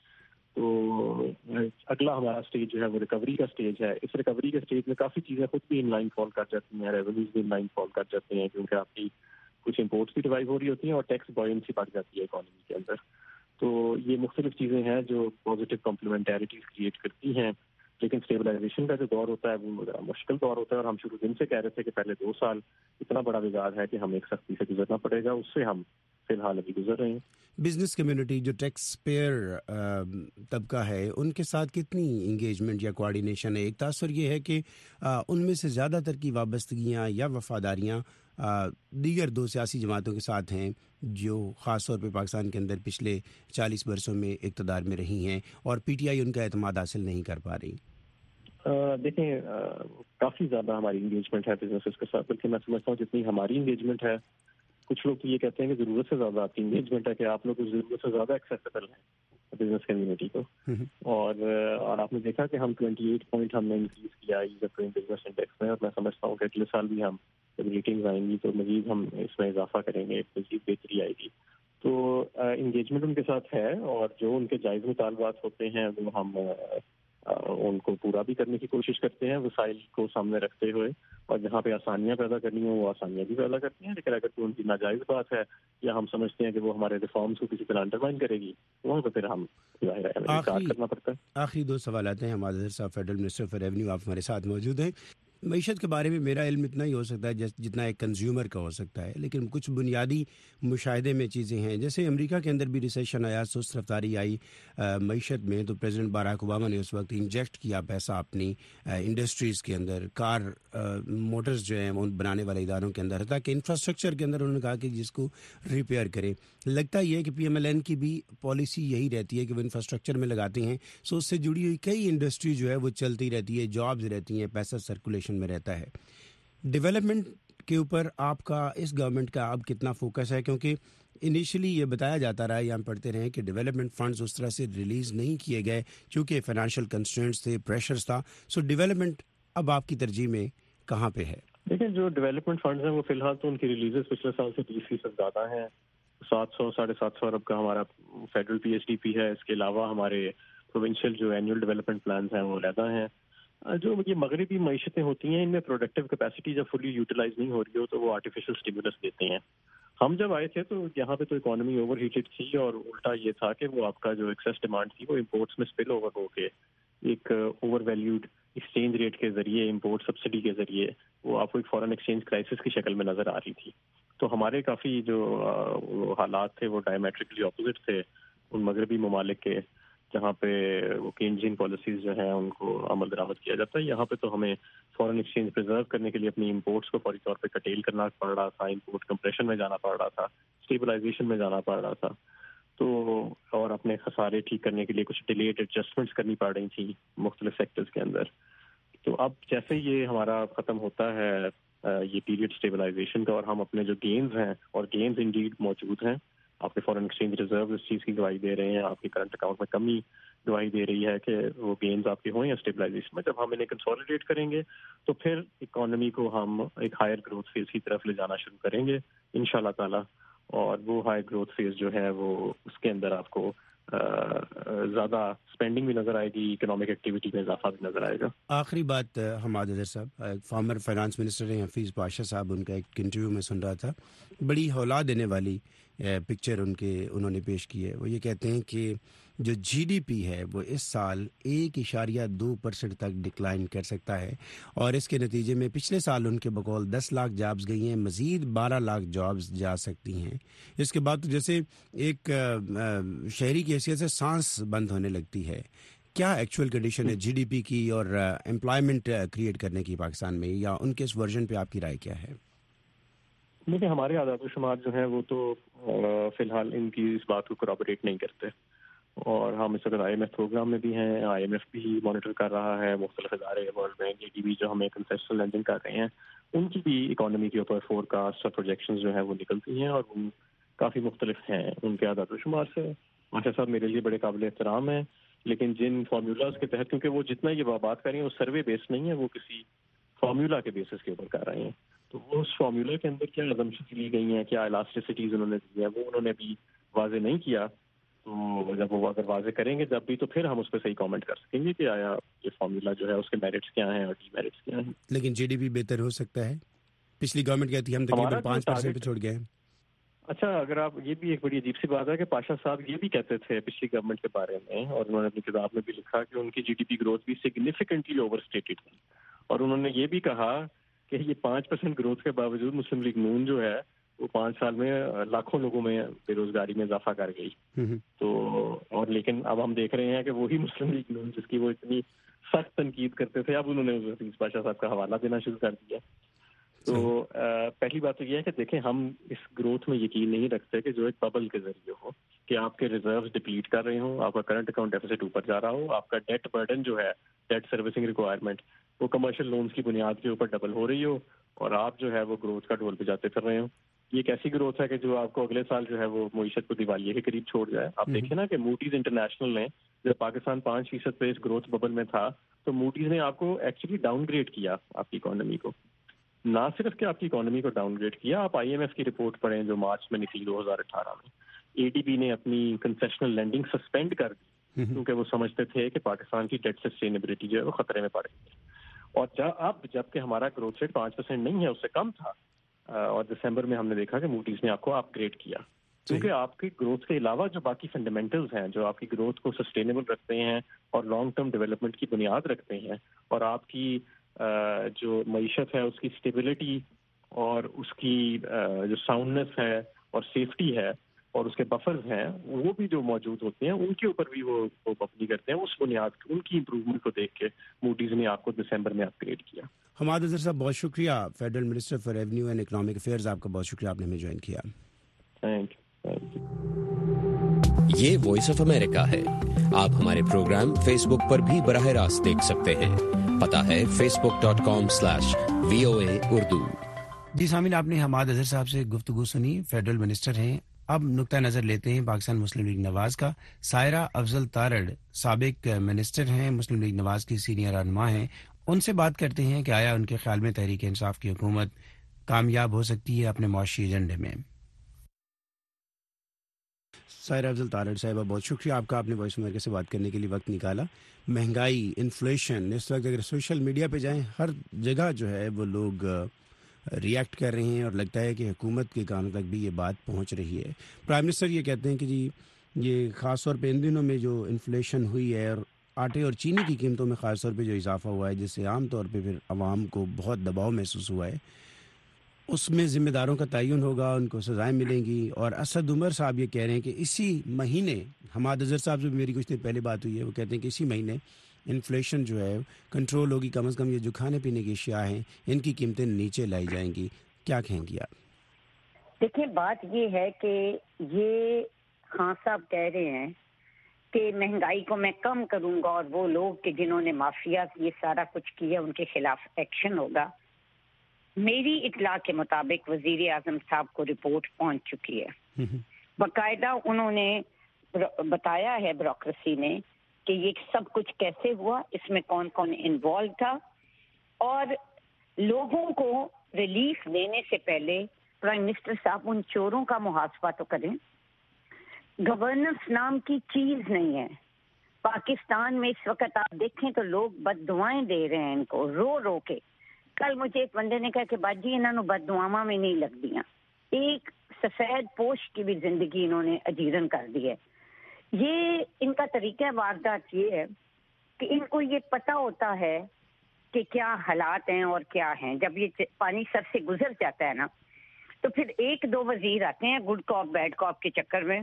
تو اگلا ہمارا اسٹیج جو ہے وہ ریکوری کا اسٹیج ہے. اس ریکوری کے اسٹیج میں کافی چیزیں خود بھی ان لائن فال کر جاتی ہیں, ریونیوز بھی ان لائن فال کر جاتے ہیں, کیونکہ آپ کی کچھ امپورٹس بھی ریوائو ہو رہی ہوتی ہیں اور ٹیکس بوئنسی بڑھ جاتی ہے اکانومی کے اندر. تو یہ مختلف چیزیں ہیں جو پازیٹیو کمپلیمنٹیریٹیز کریٹ کرتی ہیں. لیکن اسٹیبلائزیشن کا جو دور ہوتا ہے وہ ذرا مشکل دور ہوتا ہے, اور ہم شروع دن سے کہہ رہے تھے کہ پہلے دو سال اتنا بڑا بگاڑ ہے کہ ہمیں ایک سختی سے گزرنا پڑے گا, اس سے ہم فی الحال ابھی گزر رہے ہیں. بزنس کمیونٹی جو ٹیکس پیئر طبقہ ہے ان کے ساتھ کتنی انگیجمنٹ یا کوآرڈینیشن ہے؟ ایک تاثر یہ ہے کہ ان میں سے زیادہ تر کی وابستگیاں یا وفاداریاں دیگر دو سیاسی جماعتوں کے ساتھ ہیں جو خاص طور پہ پاکستان کے اندر پچھلے چالیس برسوں میں اقتدار میں رہی ہیں, اور پی ٹی آئی ان کا اعتماد حاصل نہیں کر پا رہی. دیکھیں کافی زیادہ ہماری انگیجمنٹ ہے بزنسز کے ساتھ, بلکہ میں سمجھتا ہوں جتنی ہماری انگیجمنٹ ہے, کچھ لوگ تو یہ کہتے ہیں کہ ضرورت سے زیادہ آپ کی انگیجمنٹ ہے, کہ آپ لوگ ضرورت سے زیادہ ایکسیپٹیبل ہیں بزنس کمیونٹی کو. اور اور آپ نے دیکھا کہ ہم ٹوئنٹی ایٹ پوائنٹ ہم نے انکریز کیا ease of doing business index میں, اور میں سمجھتا ہوں کہ اگلے سال بھی ہم جب ریٹنگز آئیں گی تو مزید ہم اس میں اضافہ کریں گے, مزید بہتری آئے گی. تو انگیجمنٹ ان کے ساتھ ہے, اور جو ان کے جائز مطالبات ہوتے ہیں وہ ہم ان کو پورا بھی کرنے کی کوشش کرتے ہیں وسائل کو سامنے رکھتے ہوئے, اور جہاں پہ آسانیاں پیدا کرنی ہوں وہ آسانیاں بھی پیدا کرتے ہیں. لیکن اگر کوئی ان کی ناجائز بات ہے یا ہم سمجھتے ہیں کہ وہ ہمارے ریفارمز کو کسی طرح انڈرمائن کرے گی, وہاں پہ پھر ہم ظاہر ہے انکار کرنا پڑتا ہے. آخری دو سوالات ہیں. حماد اظہر صاحب فیڈرل منسٹر فار ریونیو, آپ ہمارے ساتھ موجود ہیں. معیشت کے بارے میں میرا علم اتنا ہی ہو سکتا ہے جتنا ایک کنزیومر کا ہو سکتا ہے, لیکن کچھ بنیادی مشاہدے میں چیزیں ہیں. جیسے امریکہ کے اندر بھی ریسیشن آیا, سست رفتاری آئی معیشت میں, تو پریزیڈنٹ باراک اوباما نے اس وقت انجیکٹ کیا پیسہ اپنی انڈسٹریز کے اندر, کار موٹرز جو ہیں ان بنانے والے اداروں کے اندر, تاکہ انفراسٹرکچر کے اندر انہوں نے کہا کہ جس کو ریپیئر کریں. لگتا یہ ہے کہ پی ایم ایل این کی بھی پالیسی یہی رہتی ہے کہ وہ انفراسٹرکچر میں لگاتے ہیں, سو اس سے جڑی ہوئی کئی انڈسٹری جو ہے وہ چلتی رہتی ہے, جابز رہتی ہیں, پیسہ سرکولیشن میں رہتا ہے. ڈیولپمنٹ کے اوپر آپ کا, اس گورنمنٹ کا اب کتنا فوکس ہے؟ کیونکہ انیشلی یہ بتایا جاتا رہا یا ہم پڑھتے رہے کہ ڈیولپمنٹ فنڈز اس طرح سے ریلیز نہیں کیے گئے چونکہ فائنینشیل کنسٹرینٹس تھے, پریشرز تھا. سو ڈیولپمنٹ اب آپ کی ترجیح میں کہاں پہ ہے؟ دیکھیں, جو ڈیولپمنٹ فنڈز ہیں وہ فی الحال تو ان کی ریلیزز پچھلے سال سے بیس فیصد زیادہ ہیں. سات سو ساڑھے سات سو ارب کا ہمارا federal P H D P ہے. اس کے علاوہ ہمارے پروونشل جو اینول ڈیولپمنٹ پلانز ہیں وہ علیحدہ ہیں. جو یہ مغربی معیشتیں ہوتی ہیں ان میں پروڈکٹیو کیپیسٹی جب فلی یوٹیلائز نہیں ہو رہی ہو تو وہ آرٹیفیشل اسٹیمولس دیتے ہیں. ہم جب آئے تھے تو یہاں پہ تو اکانومی اوور ہیٹڈ تھی اور الٹا یہ تھا کہ وہ آپ کا جو ایکسیس ڈیمانڈ تھی وہ امپورٹس میں اسپل اوور ہو کے ایک اوور ویلیوڈ ایکسچینج ریٹ کے ذریعے, امپورٹ سبسڈی کے ذریعے وہ آپ کو ایک فورن ایکسچینج کرائسس کی شکل میں نظر آ رہی تھی. تو ہمارے کافی جو حالات تھے وہ ڈائمیٹرکلی اپوزٹ تھے ان مغربی ممالک کے جہاں پہ وہ کینجین پالیسیز جو ہیں ان کو عمل درآمد کیا جاتا ہے. یہاں پہ تو ہمیں فورن ایکسچینج پرزرو کرنے کے لیے اپنی امپورٹس کو فوری طور پہ کٹیل کرنا پڑ رہا تھا, امپورٹ کمپریشن میں جانا پڑ رہا تھا, اسٹیبلائزیشن میں جانا پڑ رہا تھا. تو اور اپنے خسارے ٹھیک کرنے کے لیے کچھ ڈیلیڈ ایڈجسٹمنٹس کرنی پڑ رہی تھیں مختلف سیکٹرز کے اندر. تو اب جیسے یہ ہمارا ختم ہوتا ہے یہ پیریڈ اسٹیبلائزیشن کا اور ہم اپنے جو گینز ہیں, اور گینز انڈیڈ موجود ہیں, آپ کے فورن ایکسچینج ریزرو اس چیز کی گواہی دے رہے ہیں, آپ کے کرنٹ اکاؤنٹ میں کمی گواہی دے رہی ہے کہ وہ گینز آپ کے ہوں یا اسٹیبلائزیشن میں. جب ہم انہیں کنسولیڈیٹ کریں گے تو پھر اکانومی کو ہم ایک ہائر گروتھ فیز کی طرف لے جانا شروع کریں گے ان شاء اللہ تعالیٰ. اور وہ ہائی گروتھ فیز جو ہے وہ اس کے اندر آپ کو زیادہ اسپینڈنگ بھی نظر آئے گی, اکنامک ایکٹیویٹی میں اضافہ بھی نظر آئے گا. آخری بات حماد اظہر صاحب, فارمر فائنانس منسٹر ہیں حفیظ پاشا صاحب, ان کا ایک انٹرویو میں سن رہا تھا, بڑی ہولا دینے والی پکچر ان کے انہوں نے پیش کی ہے. وہ یہ کہتے ہیں کہ جو جی ڈی پی ہے وہ اس سال ایک اشاریہ دو پرسنٹ تک ڈکلائن کر سکتا ہے, اور اس کے نتیجے میں پچھلے سال ان کے بقول دس لاکھ جابز گئی ہیں, مزید بارہ لاکھ جابز جا سکتی ہیں. اس کے بعد تو جیسے ایک شہری کی حیثیت سے سانس بند ہونے لگتی ہے. کیا ایکچوئل کنڈیشن ہے جی ڈی پی کی اور امپلائمنٹ کریٹ کرنے کی پاکستان میں, یا ان کے اس ورژن پہ آپ کی رائے کیا ہے؟ دیکھیں, ہمارے اعداد و شمار جو ہیں وہ تو فی الحال ان کی اس بات کو کورابوریٹ نہیں کرتے, اور ہم اس وقت آئی ایم ایف پروگرام میں بھی ہیں, آئی ایم ایف بھی مانیٹر کر رہا ہے, مختلف ادارے world bank, A D B جو ہمیں کنسیشنل لینڈنگ کر رہے ہیں, ان کی بھی اکانومی کے اوپر فور کاسٹ اور پروجیکشنز جو ہیں وہ نکلتی ہیں اور وہ کافی مختلف ہیں ان کے اعداد و شمار سے. ماشاء صاحب میرے لیے بڑے قابل احترام ہیں, لیکن جن فارمولاز کے تحت, کیونکہ وہ جتنا یہ بات کر رہے ہیں وہ سروے بیس نہیں ہے, وہ کسی فارمولا کے بیسس کے اوپر کر رہے ہیں. تو وہ اس فارمولا کے اندر کیا ازمپشنز لی گئی ہیں, کیا الاسٹیسٹیز انہوں نے دی ہیں, وہ انہوں نے بھی واضح نہیں کیا. تو جب وہ اگر واضح کریں گے جب بھی, تو پھر ہم اس پہ صحیح کامنٹ کر سکیں گے کہ آیا یہ فارمولا جو ہے اس کے میرٹس کیا ہیں اور ڈی میرٹس کیا ہیں. لیکن جی ڈی پی بہتر ہو سکتا ہے. پچھلی گورنمنٹ کہتی ہے ہم تقریباً پانچ پرسینٹ پہ چھوڑ گئے ہیں. اچھا, اگر آپ, یہ بھی ایک بڑی عجیب سی بات ہے کہ پاشا صاحب یہ بھی کہتے تھے پچھلی گورنمنٹ کے بارے میں, اور انہوں نے اپنی کتاب میں بھی لکھا کہ ان کی جی ڈی پی گروتھ بھی سگنیفیکنٹلی اوور اسٹیٹڈ تھی, اور انہوں نے یہ بھی کہا کہ یہ پانچ پرسینٹ گروتھ کے باوجود مسلم لیگ نون جو ہے وہ پانچ سال میں لاکھوں لوگوں میں بے روزگاری میں اضافہ کر گئی. تو اور لیکن اب ہم دیکھ رہے ہیں کہ وہی مسلم لیگ نون جس کی وہ اتنی سخت تنقید کرتے تھے, اب انہوں نے حفیظ پاشا صاحب کا حوالہ دینا شروع کر دیا. تو پہلی بات تو یہ ہے کہ دیکھیں, ہم اس گروتھ میں یقین نہیں رکھتے کہ جو ایک ببل کے ذریعے ہو, کہ آپ کے ریزروز ڈپلیٹ کر رہے ہوں, آپ کا کرنٹ اکاؤنٹ ڈیفیسٹ اوپر جا رہا ہو, آپ کا ڈیٹ برڈن جو ہے, ڈیٹ سروسنگ ریکوائرمنٹ, وہ کمرشل لونز کی بنیاد کے اوپر ڈبل ہو رہی ہو, اور آپ جو ہے وہ گروتھ کا ڈھول بجاتے پھر رہے ہوں. یہ ایک ایسی گروتھ ہے کہ جو آپ کو اگلے سال جو ہے وہ معیشت کو دیوالیے کے قریب چھوڑ جائے. آپ دیکھیں نا کہ موڈیز انٹرنیشنل نے, جب پاکستان پانچ فیصد پہ اس گروتھ ببل میں تھا, تو موڈیز نے آپ کو ایکچولی ڈاؤن گریڈ کیا آپ کی اکانومی کو. نہ صرف کہ آپ کی اکانومی کو ڈاؤن گریڈ کیا, آپ آئی ایم ایف کی رپورٹ پڑھیں جو مارچ میں نکلی دو ہزار اٹھارہ میں. اے ڈی بی نے اپنی کنسیشنل لینڈنگ سسپینڈ کر دی کیونکہ وہ سمجھتے تھے کہ پاکستان کی ڈیٹ سسٹینیبلٹی جو ہے وہ خطرے میں پڑ گئی. اور جب اب جب کہ ہمارا گروتھ ریٹ پانچ پرسینٹ نہیں ہے, اس سے کم تھا, اور دسمبر میں ہم نے دیکھا کہ موڈیز نے آپ کو اپ گریڈ کیا, کیونکہ آپ کی گروتھ کے علاوہ جو باقی فنڈامنٹلز ہیں جو آپ کی گروتھ کو سسٹینیبل رکھتے ہیں اور لانگ ٹرم ڈیولپمنٹ کی بنیاد رکھتے ہیں, اور آپ کی جو معیشت ہے اس کی اسٹیبلٹی اور اس کی جو ساؤنڈنس ہے اور سیفٹی ہے اور اس کے بفرز ہیں, وہ بھی جو موجود ہوتے ہیں ان کے اوپر بھی وہ مبنی کرتے ہیں. اس بنیاد ان کی امپروومنٹ کو دیکھ کے موڈیز نے آپ کو دسمبر میں اپ گریڈ کیا. حماد اظہر صاحب بہت شکریہ, federal minister for revenue and economic affairs, آپ کا بہت شکریہ, آپ نے ہمیں جوائن کیا. Thank you. یہ وائس آف امریکہ ہے. آپ ہمارے پروگرام فیس بک پر بھی براہ راست دیکھ سکتے ہیں. پتہ ہے facebook dot com slash V O A Urdu. جی سامعین، آپ نے حماد اظہر صاحب سے گفتگو سنی، فیڈرل منسٹر ہیں. اب نقطہ نظر لیتے ہیں پاکستان مسلم لیگ نواز کا. سائرہ افضل تارڑ سابق منسٹر ہیں، مسلم لیگ نواز کی سینئر رہنما ہیں. ان سے بات کرتے ہیں کہ آیا ان کے خیال میں تحریک انصاف کی حکومت کامیاب ہو سکتی ہے اپنے معاشی ایجنڈے میں. سائرہ افضل تارڑ صاحبہ، بہت شکریہ آپ کا، آپ نے وائس امریکہ سے بات کرنے کے لیے وقت نکالا. مہنگائی، انفلیشن، اس وقت اگر سوشل میڈیا پہ جائیں ہر جگہ جو ہے وہ لوگ ری ایکٹ کر رہے ہیں اور لگتا ہے کہ حکومت کے کانوں تک بھی یہ بات پہنچ رہی ہے. پرائم منسٹر یہ کہتے ہیں کہ جی یہ خاص طور پہ ان دنوں میں جو انفلیشن ہوئی ہے اور آٹے اور چینی کی قیمتوں میں خاص طور پہ جو اضافہ ہوا ہے جس سے عام طور پہ پھر عوام کو بہت دباؤ محسوس ہوا ہے، اس میں ذمہ داروں کا تعین ہوگا، ان کو سزائیں ملیں گی. اور اسد عمر صاحب یہ کہہ رہے ہیں کہ اسی مہینے، حماد اظہر صاحب سے میری کچھ دیر پہلے بات ہوئی ہے، وہ کہتے ہیں کہ اسی مہینے انفلیشن جو ہے کنٹرول ہوگی، کم از کم یہ جو کھانے پینے کی اشیاء ہیں ان کی قیمتیں نیچے لائی جائیں گی. کیا کہیں گی آپ؟ دیکھیں، بات یہ ہے کہ یہ خان صاحب کہہ رہے ہیں کہ مہنگائی کو میں کم کروں گا اور وہ لوگ کہ جنہوں نے مافیا یہ سارا کچھ کیا ان کے خلاف ایکشن ہوگا. میری اطلاع کے مطابق وزیر اعظم صاحب کو رپورٹ پہنچ چکی ہے. باقاعدہ انہوں نے بتایا ہے بیوروکریسی نے کہ یہ سب کچھ کیسے ہوا، اس میں کون کون انوالو تھا، اور لوگوں کو ریلیف دینے سے پہلے پرائم منسٹر صاحب ان چوروں کا محاسبہ تو کریں. گورننس نام کی چیز نہیں ہے پاکستان میں. اس وقت آپ دیکھیں تو لوگ بد دعائیں دے رہے ہیں ان کو رو رو کے. کل مجھے ایک بندے نے کہا کہ باجی انہوں نے بد دعاواں میں نہیں لگ دیاں. ایک سفید پوش کی بھی زندگی انہوں نے اجیرن کر دی ہے. یہ ان کا طریقہ واردات یہ ہے کہ ان کو یہ پتہ ہوتا ہے کہ کیا حالات ہیں اور کیا ہیں. جب یہ پانی سر سے گزر جاتا ہے نا تو پھر ایک دو وزیر آتے ہیں گڈ کاپ بیڈ کاپ کے چکر میں.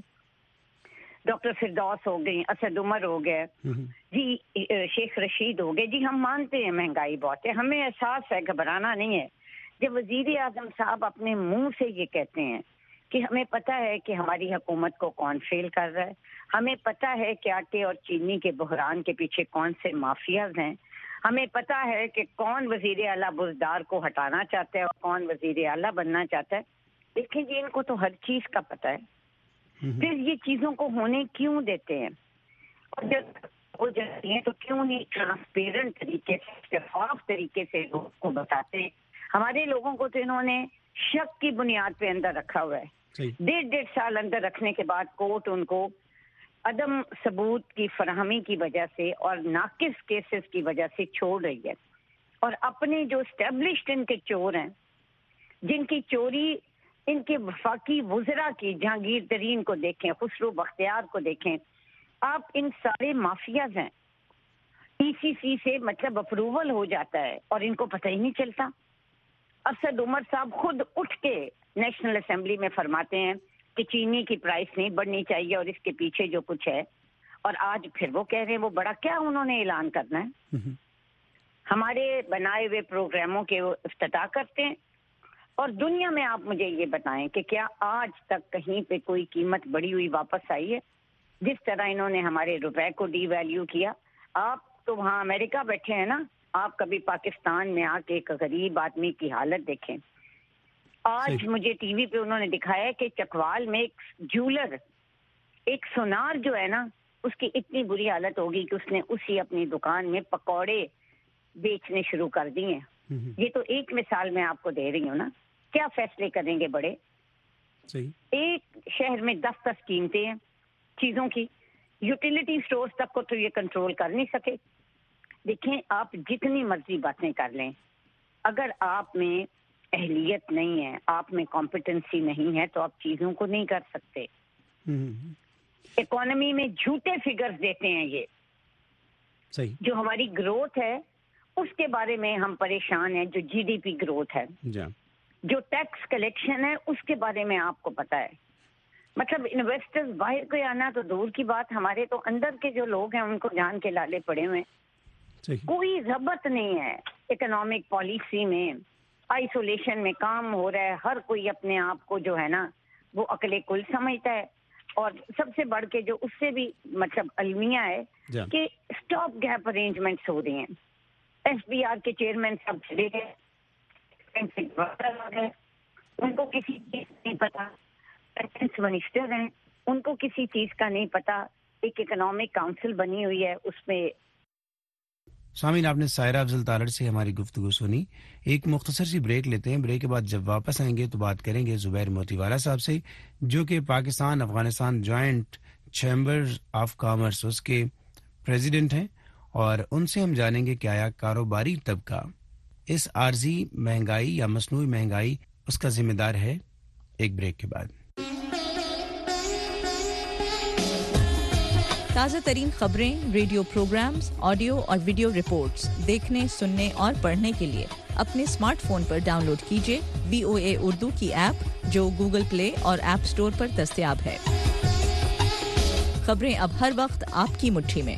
ڈاکٹر فردوس ہو گئی، اسد عمر ہو گئے، جی شیخ رشید ہو گئے. جی ہم مانتے ہیں مہنگائی بہت ہے، ہمیں احساس ہے، گھبرانا نہیں ہے. جب وزیر اعظم صاحب اپنے منہ سے یہ کہتے ہیں کہ ہمیں پتہ ہے کہ ہماری حکومت کو کون فیل کر رہا ہے، ہمیں پتہ ہے کہ آٹے اور چینی کے بحران کے پیچھے کون سے مافیاز ہیں، ہمیں پتہ ہے کہ کون وزیر اعلیٰ بزدار کو ہٹانا چاہتا ہے اور کون وزیر اعلیٰ بننا چاہتا ہے. دیکھیں جی ان کو تو ہر چیز کا پتہ ہے، پھر یہ چیزوں کو ہونے کیوں دیتے ہیں؟ اور جب ہو جاتی ہیں تو کیوں نہیں ٹرانسپیرنٹ طریقے سے، شفاف طریقے سے لوگوں کو بتاتے ہیں؟ ہمارے لوگوں کو تو انہوں نے شک کی بنیاد پہ اندر رکھا ہوا ہے. ڈیڑھ ڈیڑھ سال اندر رکھنے کے بعد کورٹ ان کو عدم ثبوت کی فراہمی کی وجہ سے اور ناقص کیسز کی وجہ سے چھوڑ رہی ہے. اور اپنے جو اسٹیبلشڈ ان کے چور ہیں، جن کی چوری ان کے وفاقی وزراء کی، جہانگیر ترین کو دیکھیں، خسرو بختیار کو دیکھیں، آپ ان سارے مافیاز ہیں. ای سی سی سے مطلب اپروول ہو جاتا ہے اور ان کو پتہ ہی نہیں چلتا. اسد عمر صاحب خود اٹھ کے نیشنل اسمبلی میں فرماتے ہیں کہ چینی کی پرائس نہیں بڑھنی چاہیے اور اس کے پیچھے جو کچھ ہے، اور آج پھر وہ کہہ رہے ہیں وہ بڑا کیا انہوں نے اعلان کرنا ہے. ہمارے بنائے ہوئے پروگراموں کے وہ افتتاح کرتے ہیں. اور دنیا میں آپ مجھے یہ بتائیں کہ کیا آج تک کہیں پہ کوئی قیمت بڑھی ہوئی واپس آئی ہے؟ جس طرح انہوں نے ہمارے روپے کو ڈی ویلیو کیا. آپ تو وہاں امریکہ بیٹھے ہیں نا، آپ کبھی پاکستان میں آ کے ایک غریب آدمی کی حالت دیکھیں. آج مجھے ٹی وی پہ انہوں نے دکھایا کہ چکوال میں ایک جولر، ایک سونار جو ہے نا، اس کی اتنی بری حالت ہوگی کہ اس نے اسی اپنی دکان میں پکوڑے بیچنے شروع کر دیے ہیں. یہ تو ایک مثال میں آپ کو دے رہی ہوں نا. کیا فیصلے کریں گے بڑے؟ ایک شہر میں دس دس قیمتیں ہیں چیزوں کی، یوٹیلیٹی سٹورز تک کو تو یہ کنٹرول کر نہیں سکے. دیکھیں آپ جتنی مرضی باتیں کر لیں، اگر آپ میں اہلیت نہیں ہے، آپ میں کمپیٹنسی نہیں ہے، تو آپ چیزوں کو نہیں کر سکتے. اکانومی میں جھوٹے فگرز دیتے ہیں یہ. جو ہماری گروتھ ہے اس کے بارے میں ہم پریشان ہیں، جو جی ڈی پی گروتھ ہے، جو ٹیکس کلیکشن ہے اس کے بارے میں آپ کو پتا ہے. مطلب انویسٹرز باہر کو آنا تو دور کی بات، ہمارے تو اندر کے جو لوگ ہیں ان کو جان کے لالے پڑے ہوئے. کوئی ضبط نہیں ہے اکنامک پالیسی میں، آئسولیشن میں کام ہو رہا ہے. ہر کوئی اپنے آپ کو جو ہے نا وہ عقل کل سمجھتا ہے. اور سب سے بڑھ کے جو اس سے بھی مطلب المیہ ہے کہ اسٹاپ گیپ ارینجمنٹس ہو رہی ہیں. ایس بی آر کے چیئرمین سب چلے گئے، ان کو کسی چیز نہیں پتا, منسٹر ہیں ان کو کسی چیز کا نہیں پتا, ایک اکنامک کاؤنسل بنی ہوئی ہے اس میں. سامعین, آپ نے سائرہ افضل تالڑ سے ہماری گفتگو سنی. ایک مختصر سی بریک لیتے ہیں. بریک کے بعد جب واپس آئیں گے تو بات کریں گے زبیر موتی والا صاحب سے, جو کہ Pakistan Afghanistan joint chamber of commerce اس کے پریزیڈنٹ ہیں, اور ان سے ہم جانیں گے کہ آیا کاروباری طبقہ اس عارضی مہنگائی یا مصنوعی مہنگائی اس کا ذمہ دار ہے. ایک بریک کے بعد. تازہ ترین خبریں, ریڈیو پروگرامز, آڈیو اور ویڈیو رپورٹس دیکھنے, سننے اور پڑھنے کے لیے اپنے اسمارٹ فون پر ڈاؤن لوڈ کیجیے وی او اے اردو کی ایپ, جو گوگل پلے اور ایپ سٹور پر دستیاب ہے. خبریں اب ہر وقت آپ کی مٹھی میں.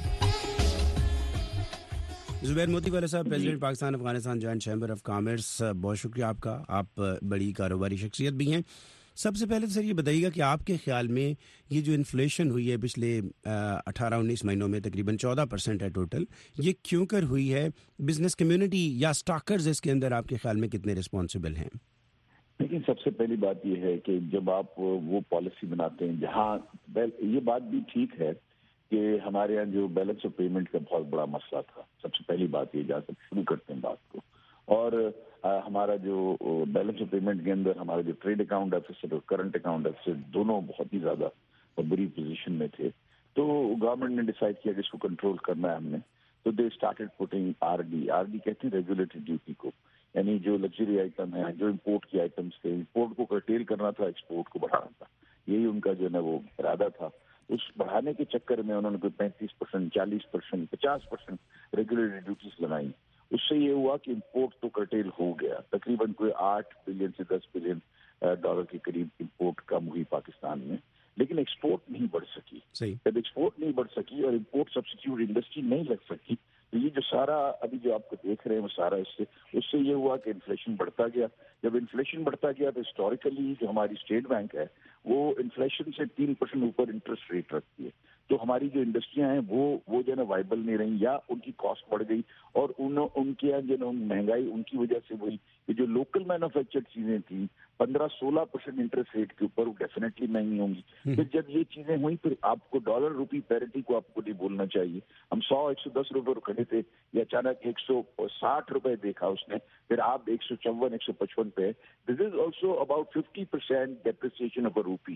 زبیر موتی والا صاحب, president Pakistan Afghanistan joint chamber of commerce, بہت شکریہ آپ کا. آپ بڑی کاروباری شخصیت بھی ہیں. سب سے پہلے سر یہ بتائیے گا کہ آپ کے خیال میں یہ جو انفلیشن ہوئی ہے پچھلے اٹھارہ انیس مہینوں میں, تقریباً چودہ پرسنٹ ہے ٹوٹل, یہ کیوں کر ہوئی ہے؟ بزنس کمیونٹی یا سٹاکرز اس کے اندر آپ کے خیال میں کتنے رسپانسبل ہیں؟ لیکن سب سے پہلی بات یہ ہے کہ جب آپ وہ پالیسی بناتے ہیں جہاں یہ بات بھی ٹھیک ہے کہ ہمارے یہاں جو بیلنس آف پیمنٹ کا بہت بڑا مسئلہ تھا, سب سے پہلی بات یہ جا سب شروع کرتے ہیں بات کو, اور ہمارا جو بیلنس آف پیمنٹ کے اندر ہمارا جو ٹریڈ اکاؤنٹ ڈیفیسٹ اور کرنٹ اکاؤنٹ ڈیفیسٹ دونوں بہت ہی زیادہ بری پوزیشن میں تھے. تو گورنمنٹ نے ڈیسائیڈ کیا کہ اس کو کنٹرول کرنا ہے ہم نے, تو they started putting R D. R D کہتے ہیں ریگولیٹری ڈیوٹی کو, یعنی جو لگژری آئٹم ہے, جو امپورٹ کی آئٹمس تھے, امپورٹ کو کرٹیل کرنا تھا, ایکسپورٹ کو بڑھانا تھا. یہی ان کا جو ہے نا وہ ارادہ تھا. اس بڑھانے کے چکر میں انہوں نے کوئی پینتیس پرسینٹ, چالیس پرسینٹ, پچاس پرسینٹ ریگولیٹری ڈیوٹیز لگائی. اس سے یہ ہوا کہ امپورٹ تو کرٹیل ہو گیا, تقریباً کوئی آٹھ بلین سے دس بلین ڈالر کے قریب امپورٹ کم ہوئی پاکستان میں, لیکن ایکسپورٹ نہیں بڑھ سکی. جب ایکسپورٹ نہیں بڑھ سکی اور امپورٹ سبسٹیوٹ انڈسٹری نہیں لگ سکی, تو یہ جو سارا ابھی جو آپ کو دیکھ رہے ہیں وہ سارا اس سے اس سے یہ ہوا کہ انفلیشن بڑھتا گیا. جب انفلیشن بڑھتا گیا تو ہسٹوریکلی جو ہماری اسٹیٹ بینک ہے وہ انفلیشن سے تین پرسینٹ اوپر انٹرسٹ ریٹ رکھتی ہے. تو ہماری جو انڈسٹریاں ہیں وہ وہ جو ہے نا وائبل نہیں رہیں, یا ان کی کاسٹ بڑھ گئی, اور ان ان کے جو ہے نا مہنگائی ان کی وجہ سے وہی یہ جو لوکل مینوفیکچرڈ چیزیں تھیں پندرہ سولہ پرسینٹ انٹرسٹ ریٹ کے اوپر, وہ ڈیفینیٹلی مہنگی ہوں گی. پھر جب یہ چیزیں ہوئیں پھر آپ کو ڈالر روپی پیرٹی کو آپ کو نہیں بولنا چاہیے. ہم سو ایک سو دس روپے کھڑے تھے, یا اچانک ایک سو ساٹھ روپے دیکھا اس نے, پھر آپ ایک سو چون ایک سو پچپن پہ. This is also about fifty percent depreciation of a rupee.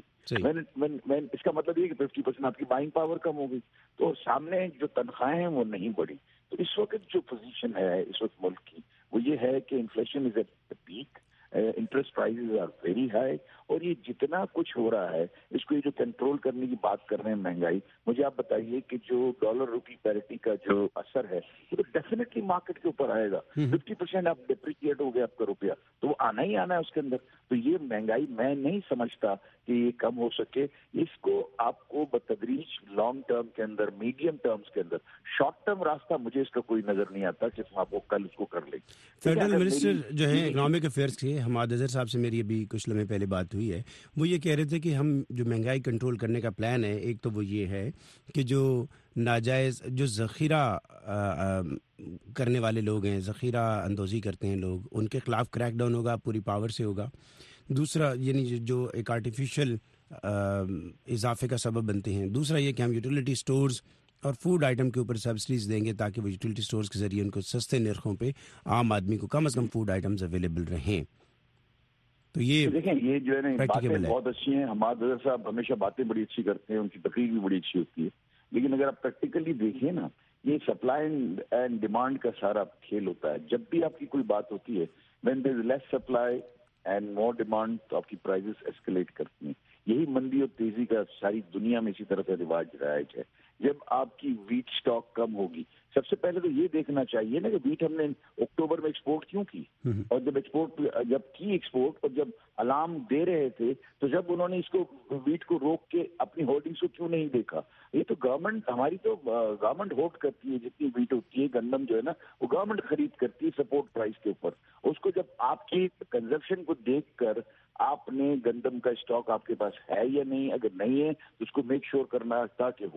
اس کا مطلب یہ کہ ففٹی پرسینٹ آپ کی بائنگ پاور کم ہو گئی, تو سامنے جو تنخواہیں ہیں وہ نہیں بڑھی. تو اس وقت جو پوزیشن ہے اس وقت ملک کی وہ یہ ہے کہ inflation is at peak, interest prices are very high, اور یہ جتنا کچھ ہو رہا ہے اس کو یہ جو کنٹرول کرنے کی بات کر رہے ہیں مہنگائی, مجھے آپ بتائیے کہ جو ڈالر روپی پیرٹی کا جو اثر ہے وہ ڈیفینیٹلی مارکیٹ کے اوپر آئے گا. ففٹی پرسینٹ آپ ڈیپریشیٹ ہو گیا آپ کا روپیہ, تو وہ آنا ہی آنا ہے اس کے اندر. تو یہ مہنگائی میں نہیں سمجھتا کہ یہ کم ہو سکے. اس کو آپ کو بتدریج لانگ ٹرم کے اندر, میڈیم ٹرمز کے اندر, شارٹ ٹرم راستہ مجھے اس کا کوئی نظر نہیں آتا کہ آپ وہ کل اس کو کر لیں. فیڈرل منسٹر جو ہیں اکنامک افیئرس کے حماد اظہر صاحب سے میری ابھی کچھ لمحے پہلے بات ہوئی ہے, وہ یہ کہہ رہے تھے کہ ہم جو مہنگائی کنٹرول کرنے کا پلان ہے, ایک تو وہ یہ ہے کہ جو ناجائز جو ذخیرہ کرنے والے لوگ ہیں, ذخیرہ اندوزی کرتے ہیں لوگ, ان کے خلاف کریک ڈاؤن ہوگا, پوری پاور سے ہوگا. دوسرا یعنی جو ایک آرٹیفیشل اضافے کا سبب بنتے ہیں. دوسرا یہ کہ ہم یوٹیلیٹی سٹورز اور فوڈ آئٹم کے اوپر سبسڈیز دیں گے تاکہ وہ یوٹیلیٹی سٹورز کے ذریعے ان کو سستے نرخوں پہ عام آدمی کو کم از کم فوڈ آئٹمز اویلیبل رہیں. تو یہ دیکھیں یہ جو ہے نا باتیں بہت اچھی ہیں. حماد اظہر صاحب ہمیشہ باتیں بڑی اچھی کرتے ہیں, ان کی تقریر بھی بڑی اچھی ہوتی ہے, لیکن اگر آپ پریکٹیکلی دیکھیں نا, یہ سپلائی اینڈ ڈیمانڈ کا سارا کھیل ہوتا ہے. جب بھی آپ کی کوئی بات ہوتی ہے, when there is less supply and more demand, تو آپ کی پرائزز ایسکیلیٹ کرتی ہیں. یہی مندی اور تیزی کا ساری دنیا میں اسی طرح کا رواج رائج ہے. جب آپ کی ویٹ سٹاک کم ہوگی, سب سے پہلے تو یہ دیکھنا چاہیے نا کہ ویٹ ہم نے اکتوبر میں ایکسپورٹ کیوں کی, اور جب ایکسپورٹ جب کی ایکسپورٹ اور جب الارم دے رہے تھے تو جب انہوں نے اس کو ویٹ کو روک کے اپنی ہولڈنگس کو کیوں نہیں دیکھا. یہ تو گورنمنٹ ہماری تو گورنمنٹ ہولڈ کرتی ہے, جتنی ویٹ ہوتی ہے گندم جو ہے نا وہ گورنمنٹ خرید کرتی ہے سپورٹ پرائز کے اوپر. اس کو جب آپ کی کنزمپشن کو دیکھ کر آپ نے گندم کا اسٹاک آپ کے پاس ہے یا نہیں, اگر نہیں ہے تو اس کو میک شیور کرنا تھا کہ ہو.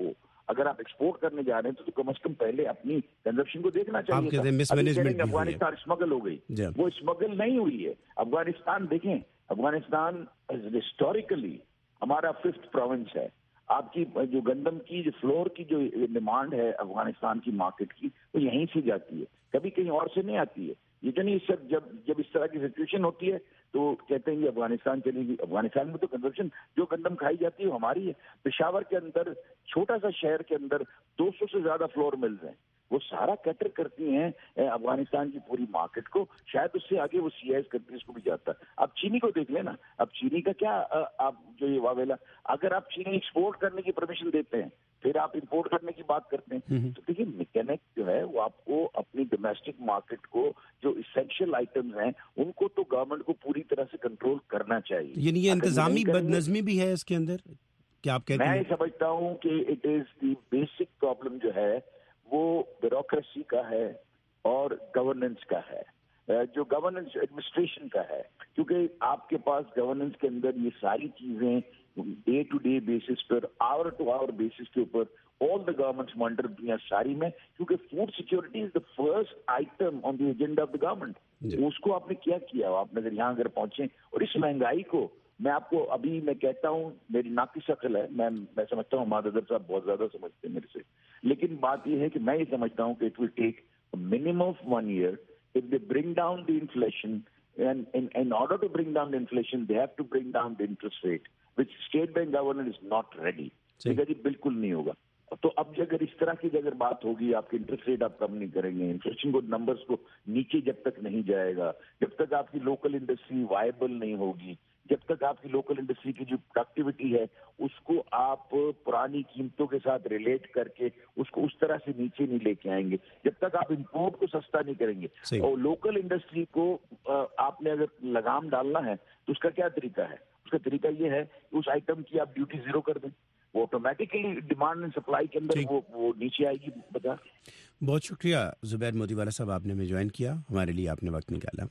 اگر آپ ایکسپورٹ کرنے جا رہے ہیں تو کم از کم پہلے اپنی کنزمپشن کو دیکھنا چاہیے. افغانستان اسمگل ہو گئی, وہ اسمگل نہیں ہوئی ہے. افغانستان دیکھیں, افغانستان ہسٹوریکلی ہمارا ففتھ پروونس ہے. آپ کی جو گندم کی جو فلور کی جو ڈیمانڈ ہے افغانستان کی مارکیٹ کی, وہ یہیں سے جاتی ہے, کبھی کہیں اور سے نہیں آتی ہے. یہ تو نہیں, سر جب جب اس طرح کی سچویشن ہوتی ہے تو کہتے ہیں کہ افغانستان چلے گی. افغانستان میں تو کنزمپشن جو گندم کھائی جاتی ہے وہ ہماری ہے. پشاور کے اندر چھوٹا سا شہر کے اندر دو سو سے زیادہ فلور ملز ہیں, وہ سارا کیٹر کرتی ہیں افغانستان کی پوری مارکیٹ کو. شاید اس سے آگے وہ سی ایس کنٹریز کو بھی جاتا ہے. اب چینی کو دیکھ لینا, اب چینی کا کیا, آپ جو یہ واویلا, اگر آپ چینی ایکسپورٹ کرنے کی پرمیشن دیتے ہیں پھر آپ امپورٹ کرنے کی بات کرتے ہیں, تو دیکھیے میکینک جو ہے وہ آپ کو اپنی ڈومیسٹک مارکیٹ کو جو اسینشیل آئٹمز ہیں ان کو تو گورنمنٹ کو پوری طرح سے کنٹرول کرنا چاہیے. یعنی یہ انتظامی بد نظمی بھی ہے اس کے اندر, کیا آپ کہتے ہیں؟ میں سمجھتا ہوں کہ it is the basic problem جو ہے وہ بیوروکریسی کا ہے اور گورننس کا ہے, جو گورننس ایڈمنسٹریشن کا ہے. کیونکہ آپ کے پاس گورننس کے اندر یہ ساری چیزیں ڈے ٹو ڈے بیسس پر, آور ٹو آور بیسس کے اوپر آل دا گورنمنٹس مانیٹر دنیا ساری میں, کیونکہ food security is the first item on the agenda of the government. اس کو آپ نے کیا کیا, آپ اگر یہاں اگر پہنچے اور اس مہنگائی کو, میں آپ کو ابھی میں کہتا ہوں میری ناقص عقل ہے, میں میں سمجھتا ہوں ہمارے ادر صاحب بہت زیادہ سمجھتے ہیں میرے سے, لیکن بات یہ ہے کہ میں یہ سمجھتا ہوں کہ it will take minimum of one year if they bring down the inflation, and in order to bring down the inflation they have to bring down the interest rate which State Bank governor is not ready. جی بالکل نہیں ہوگا. تو اب اگر اس طرح کی اگر بات ہوگی, آپ کے انٹرسٹ ریٹ آپ کم نہیں کریں گے, انفلیشن کو نمبرز کو نیچے جب تک نہیں جائے گا, جب تک آپ کی لوکل انڈسٹری وائبل نہیں ہوگی, جب تک آپ کی لوکل انڈسٹری کی جو پروڈکٹیوٹی ہے اس کو آپ پرانی قیمتوں کے ساتھ ریلیٹ کر کے اس کو اس طرح سے نیچے نہیں لے کے آئیں گے, جب تک آپ امپورٹ کو سستا نہیں کریں گے. اور لوکل انڈسٹری کو آپ نے اگر لگام ڈالنا ہے تو اس کا کیا طریقہ ہے؟ اس کا طریقہ یہ ہے کہ اس آئٹم کی آپ ڈیوٹی زیرو کر دیں, وہ آٹومیٹکلی ڈیمانڈ اینڈ سپلائی کے اندر وہ وہ نیچے آئے گی. بتا. بہت شکریہ زبیر موتی والا صاحب, آپ نے ہمیں جوائن کیا, ہمارے لیے آپ نے وقت نکالا.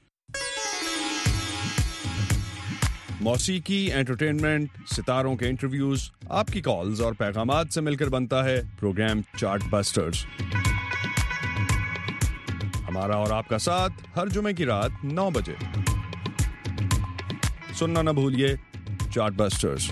موسیقی, انٹرٹینمنٹ, ستاروں کے انٹرویوز, آپ کی کالز اور پیغامات سے مل کر بنتا ہے پروگرام چارٹ بسٹرز. ہمارا اور آپ کا ساتھ ہر جمعے کی رات نو بجے سننا نہ بھولیے چارٹ بسٹرز.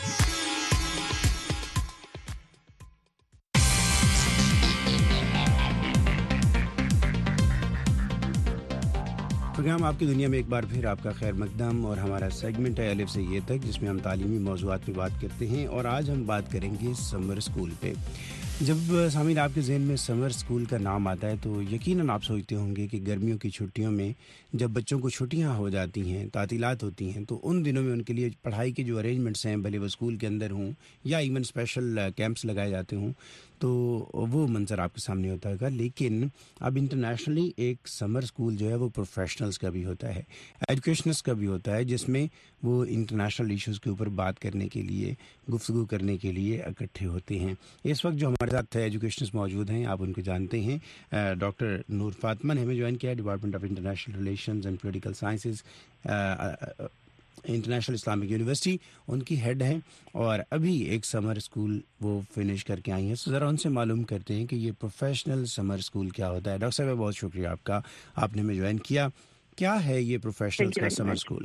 پروگرام آپ کی دنیا میں ایک بار پھر آپ کا خیر مقدم, اور ہمارا سیگمنٹ ہے الف سے یہ تک, جس میں ہم تعلیمی موضوعات پہ بات کرتے ہیں. اور آج ہم بات کریں گے سمر اسکول پہ. جب سامعین آپ کے ذہن میں سمر اسکول کا نام آتا ہے تو یقیناً آپ سوچتے ہوں گے کہ گرمیوں کی چھٹیوں میں جب بچوں کو چھٹیاں ہو جاتی ہیں, تعطیلات ہوتی ہیں, تو ان دنوں میں ان کے لیے پڑھائی کے جو ارینجمنٹس ہیں, بھلے وہ اسکول کے اندر ہوں یا ایون اسپیشل کیمپس لگائے جاتے ہوں, تو وہ منظر آپ کے سامنے ہوتا ہوگا. لیکن اب انٹرنیشنلی ایک سمر اسکول جو ہے وہ پروفیشنلز کا بھی ہوتا ہے, ایجوکیشنلز کا بھی ہوتا ہے, جس میں وہ انٹرنیشنل ایشوز کے اوپر بات کرنے کے لیے, گفتگو کرنے کے لیے اکٹھے ہوتے ہیں. اس وقت جو ہمارے ساتھ ایجوکیشنلز موجود ہیں, آپ ان کو جانتے ہیں. ڈاکٹر نور فاطمہ نے ہمیں جوائن کیا ہے, department of international relations and political sciences, international Islamic university, ان کی ہیڈ ہیں, اور ابھی ایک سمر اسکول وہ فنش کر کے آئی ہیں. تو ذرا ان سے معلوم کرتے ہیں کہ یہ پروفیشنل سمر اسکول کیا ہوتا ہے. ڈاکٹر صاحب بہت شکریہ آپ کا, آپ نے ہمیں جوائن کیا. کیا ہے یہ پروفیشنل کا سمر اسکول؟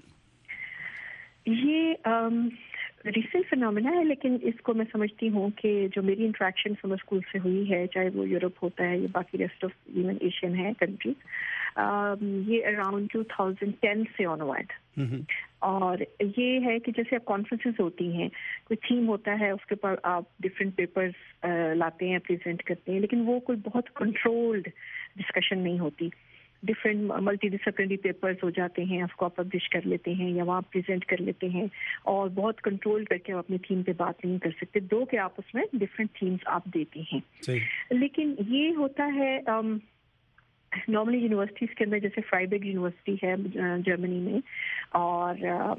یہ ریسنٹ فنامنا ہے, لیکن اس کو میں سمجھتی ہوں کہ جو میری انٹریکشن سمر اسکول سے ہوئی ہے, چاہے وہ یورپ ہوتا ہے یا باقی ریسٹ آف ایون ایشین ہے کنٹریز, یہ اراؤنڈ ٹو تھاؤزینڈ ٹین سے آن ورڈ. اور یہ ہے کہ جیسے اب کانفرنسز ہوتی ہیں, کوئی تھیم ہوتا ہے, اس کے اوپر آپ ڈفرینٹ پیپرز لاتے ہیں, پریزنٹ کرتے ہیں, لیکن وہ کوئی بہت کنٹرولڈ ڈسکشن نہیں ہوتی. ڈفرینٹ ملٹی ڈسپلنری پیپرز ہو جاتے ہیں, اس کو آپ پبلش کر لیتے ہیں یا وہاں پریزنٹ کر لیتے ہیں, اور بہت کنٹرول کر کے آپ اپنی تھیم پہ بات نہیں کر سکتے, دو کہ آپ اس میں ڈفرینٹ تھیمز آپ دیتے ہیں. لیکن یہ ہوتا ہے نارملی یونیورسٹیز کے اندر, جیسے فرائیبرگ یونیورسٹی ہے جرمنی میں, اور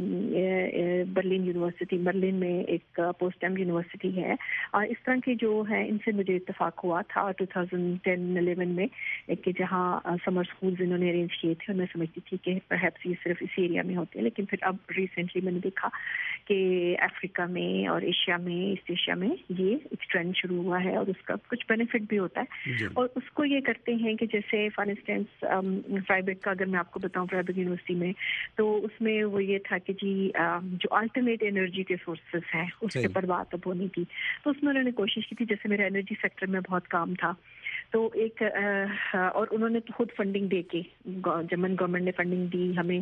برلن یونیورسٹی برلن میں ایک پوسٹم یونیورسٹی ہے. اور اس طرح کے جو ہے ان سے مجھے اتفاق ہوا تھا ٹو تھاؤزینڈ ٹین الیون میں کہ جہاں سمر اسکولز انہوں نے ارینج کیے تھے, اور میں سمجھتی تھی کہ پرہیپس یہ صرف اس ایریا میں ہوتے ہیں, لیکن پھر اب ریسنٹلی میں نے دیکھا کہ افریقہ میں اور ایشیا میں, ایسٹ ایشیا میں یہ ایک ٹرینڈ شروع ہوا ہے, اور اس کا کچھ بینیفٹ بھی ہوتا ہے. اور اس کو یہ کرتے ہیں کہ جیسے فار انسٹینس پرائیویٹ کا اگر میں آپ کو بتاؤں پرائیویٹ یونیورسٹی میں, تو اس میں وہ یہ تھا کہ جی جو الٹرنیٹ انرجی کے سورسز ہیں اس کے پر بات اب ہونی تھی. تو اس میں انہوں نے کوشش کی تھی, جیسے میرا انرجی سیکٹر میں بہت کام تھا, تو ایک اور انہوں نے خود فنڈنگ دے کے, جرمن گورنمنٹ نے فنڈنگ دی ہمیں,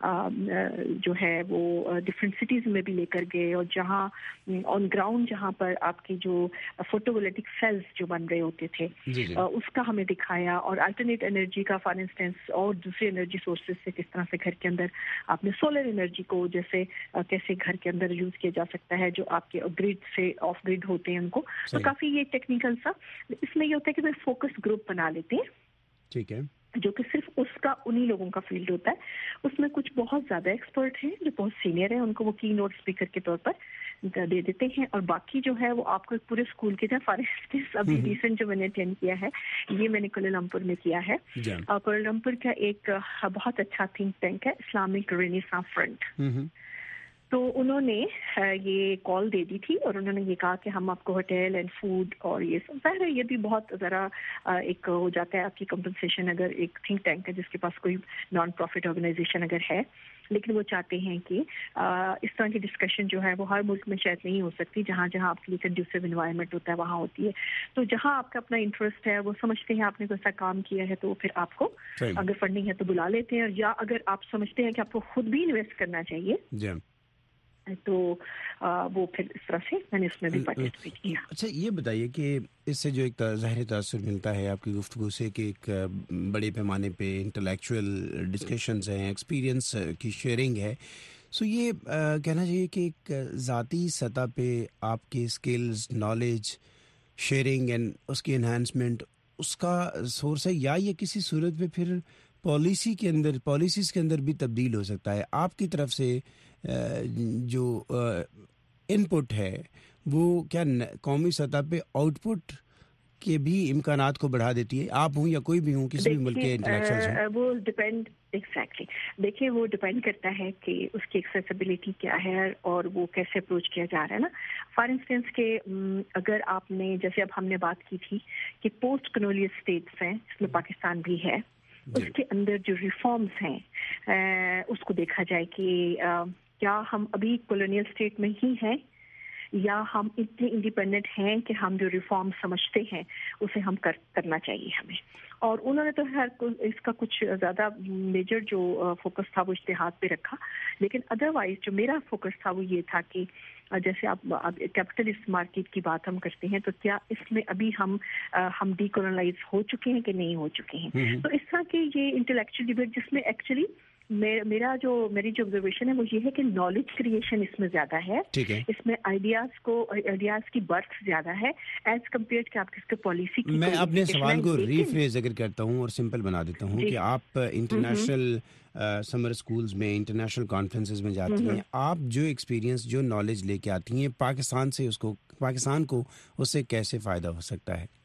جو ہے وہ ڈفرینٹ سٹیز میں بھی لے کر گئے, اور جہاں آن گراؤنڈ جہاں پر آپ کی جو فوٹو وولٹک سیلز جو بن رہے ہوتے تھے اس کا ہمیں دکھایا, اور الٹرنیٹ انرجی کا فار انسٹینس اور دوسرے انرجی سورسز سے کس طرح سے گھر کے اندر آپ نے سولر انرجی کو جیسے کیسے گھر کے اندر یوز کیا جا سکتا ہے, جو آپ کے گریڈ سے آف گریڈ ہوتے ہیں ان کو. تو کافی یہ ٹیکنیکل سا, اس میں یہ ہوتا ہے کہ وہ فوکس گروپ بنا لیتے ہیں, ٹھیک ہے, جو کہ صرف اس کا انہی لوگوں کا فیلڈ ہوتا ہے. اس میں کچھ بہت زیادہ ایکسپرٹ ہیں جو بہت سینئر ہیں, ان کو وہ کی نوٹ اسپیکر کے طور پر دے دیتے ہیں, اور باقی جو ہے وہ آپ کو پورے اسکول کے فار انسٹنس ابھی ریسنٹ جو میں نے اٹینڈ کیا ہے یہ میں نے کوالالمپور میں کیا ہے. اور کوالالمپور کا ایک بہت اچھا تھنک ٹینک ہے اسلامک رینیسانس فرنٹ, تو انہوں نے یہ کال دے دی تھی, اور انہوں نے یہ کہا کہ ہم آپ کو ہوٹل اینڈ فوڈ اور یہ سب, ظاہر ہے یہ بھی بہت ذرا ایک ہو جاتا ہے آپ کی کمپنسیشن اگر ایک تھنک ٹینک ہے جس کے پاس کوئی نان پروفٹ آرگنائزیشن اگر ہے, لیکن وہ چاہتے ہیں کہ اس طرح کی ڈسکشن جو ہے وہ ہر ملک میں شاید نہیں ہو سکتی, جہاں جہاں آپ کے لیے کنڈیوسو انوائرمنٹ ہوتا ہے وہاں ہوتی ہے. تو جہاں آپ کا اپنا انٹرسٹ ہے, وہ سمجھتے ہیں آپ نے کوئی ایسا کام کیا ہے, تو پھر آپ کو اگر فنڈنگ ہے تو بلا لیتے ہیں, یا اگر آپ سمجھتے ہیں کہ آپ کو خود بھی انویسٹ کرنا چاہیے تو وہ پھر اس طرح سے میں نے اس میں بھی پارٹیسپیٹ کیا. اچھا یہ بتائیے کہ اس سے جو ایک ظاہری تاثر ملتا ہے آپ کی گفتگو سے کہ ایک بڑے پیمانے پہ انٹلیکچوئل ڈسکشنز ہیں, ایکسپیرینس کی شیئرنگ ہے, سو یہ کہنا چاہیے کہ ایک ذاتی سطح پہ آپ کے اسکلز, نالج شیئرنگ اینڈ اس کی انہانسمنٹ اس کا سورس ہے, یا یہ کسی صورت پہ پھر پالیسی کے اندر پالیسیز کے اندر بھی تبدیل ہو سکتا ہے؟ آپ کی طرف سے جو ان پٹ ہے وہ کیا قومی سطح پہ آؤٹ پٹ کے بھی امکانات کو بڑھا دیتی ہے؟ آپ ہوں یا کوئی بھی ہوں, کسی بھی ملک کے انٹلیکچوئلز ہوں, وہ ڈپینڈ ایگزیکٹلی دیکھیے وہ ڈپینڈ کرتا ہے کہ اس کی ایکسیسیبلٹی کیا ہے اور وہ کیسے اپروچ کیا جا رہا ہے نا. فار انسٹنس کہ اگر آپ نے جیسے اب ہم نے بات کی تھی کہ پوسٹ کلونیل اسٹیٹس ہیں جس میں پاکستان بھی ہے, اس کے اندر جو ریفارمز ہیں اس کو دیکھا جائے کہ کیا ہم ابھی کولونیل اسٹیٹ میں ہی ہیں یا ہم اتنے انڈیپینڈنٹ ہیں کہ ہم جو ریفارم سمجھتے ہیں اسے ہم کر کرنا چاہیے ہمیں. اور انہوں نے تو ہر اس کا کچھ زیادہ میجر جو فوکس تھا وہ اشتہاد پہ رکھا, لیکن ادروائز جو میرا فوکس تھا وہ یہ تھا کہ جیسے آپ کیپٹلسٹ مارکیٹ کی بات ہم کرتے ہیں تو کیا اس میں ابھی ہم ہم ڈی کولونائز ہو چکے ہیں کہ نہیں ہو چکے ہیں. تو اس طرح کی یہ انٹلیکچوئل ڈیبیٹ جس میں ایکچولی میرا جو میری جو آبزرویشن ہے وہ یہ ہے کہ نالج کریشن اس میں زیادہ ہے, اس میں آئیڈیاز کو آئیڈیاز کی برتھ زیادہ ہے ایز کمپیئر کہ آپ کس کے پالیسی کی. میں اپنے سوال کو ریفریز اگر کرتا ہوں اور سمپل بنا دیتا ہوں کہ آپ انٹرنیشنل سمر اسکولز میں انٹرنیشنل کانفرنسز میں جاتی ہیں, آپ جو ایکسپیرینس جو نالج لے کے آتی ہیں پاکستان سے, اس کو پاکستان کو اس سے کیسے فائدہ ہو سکتا ہے؟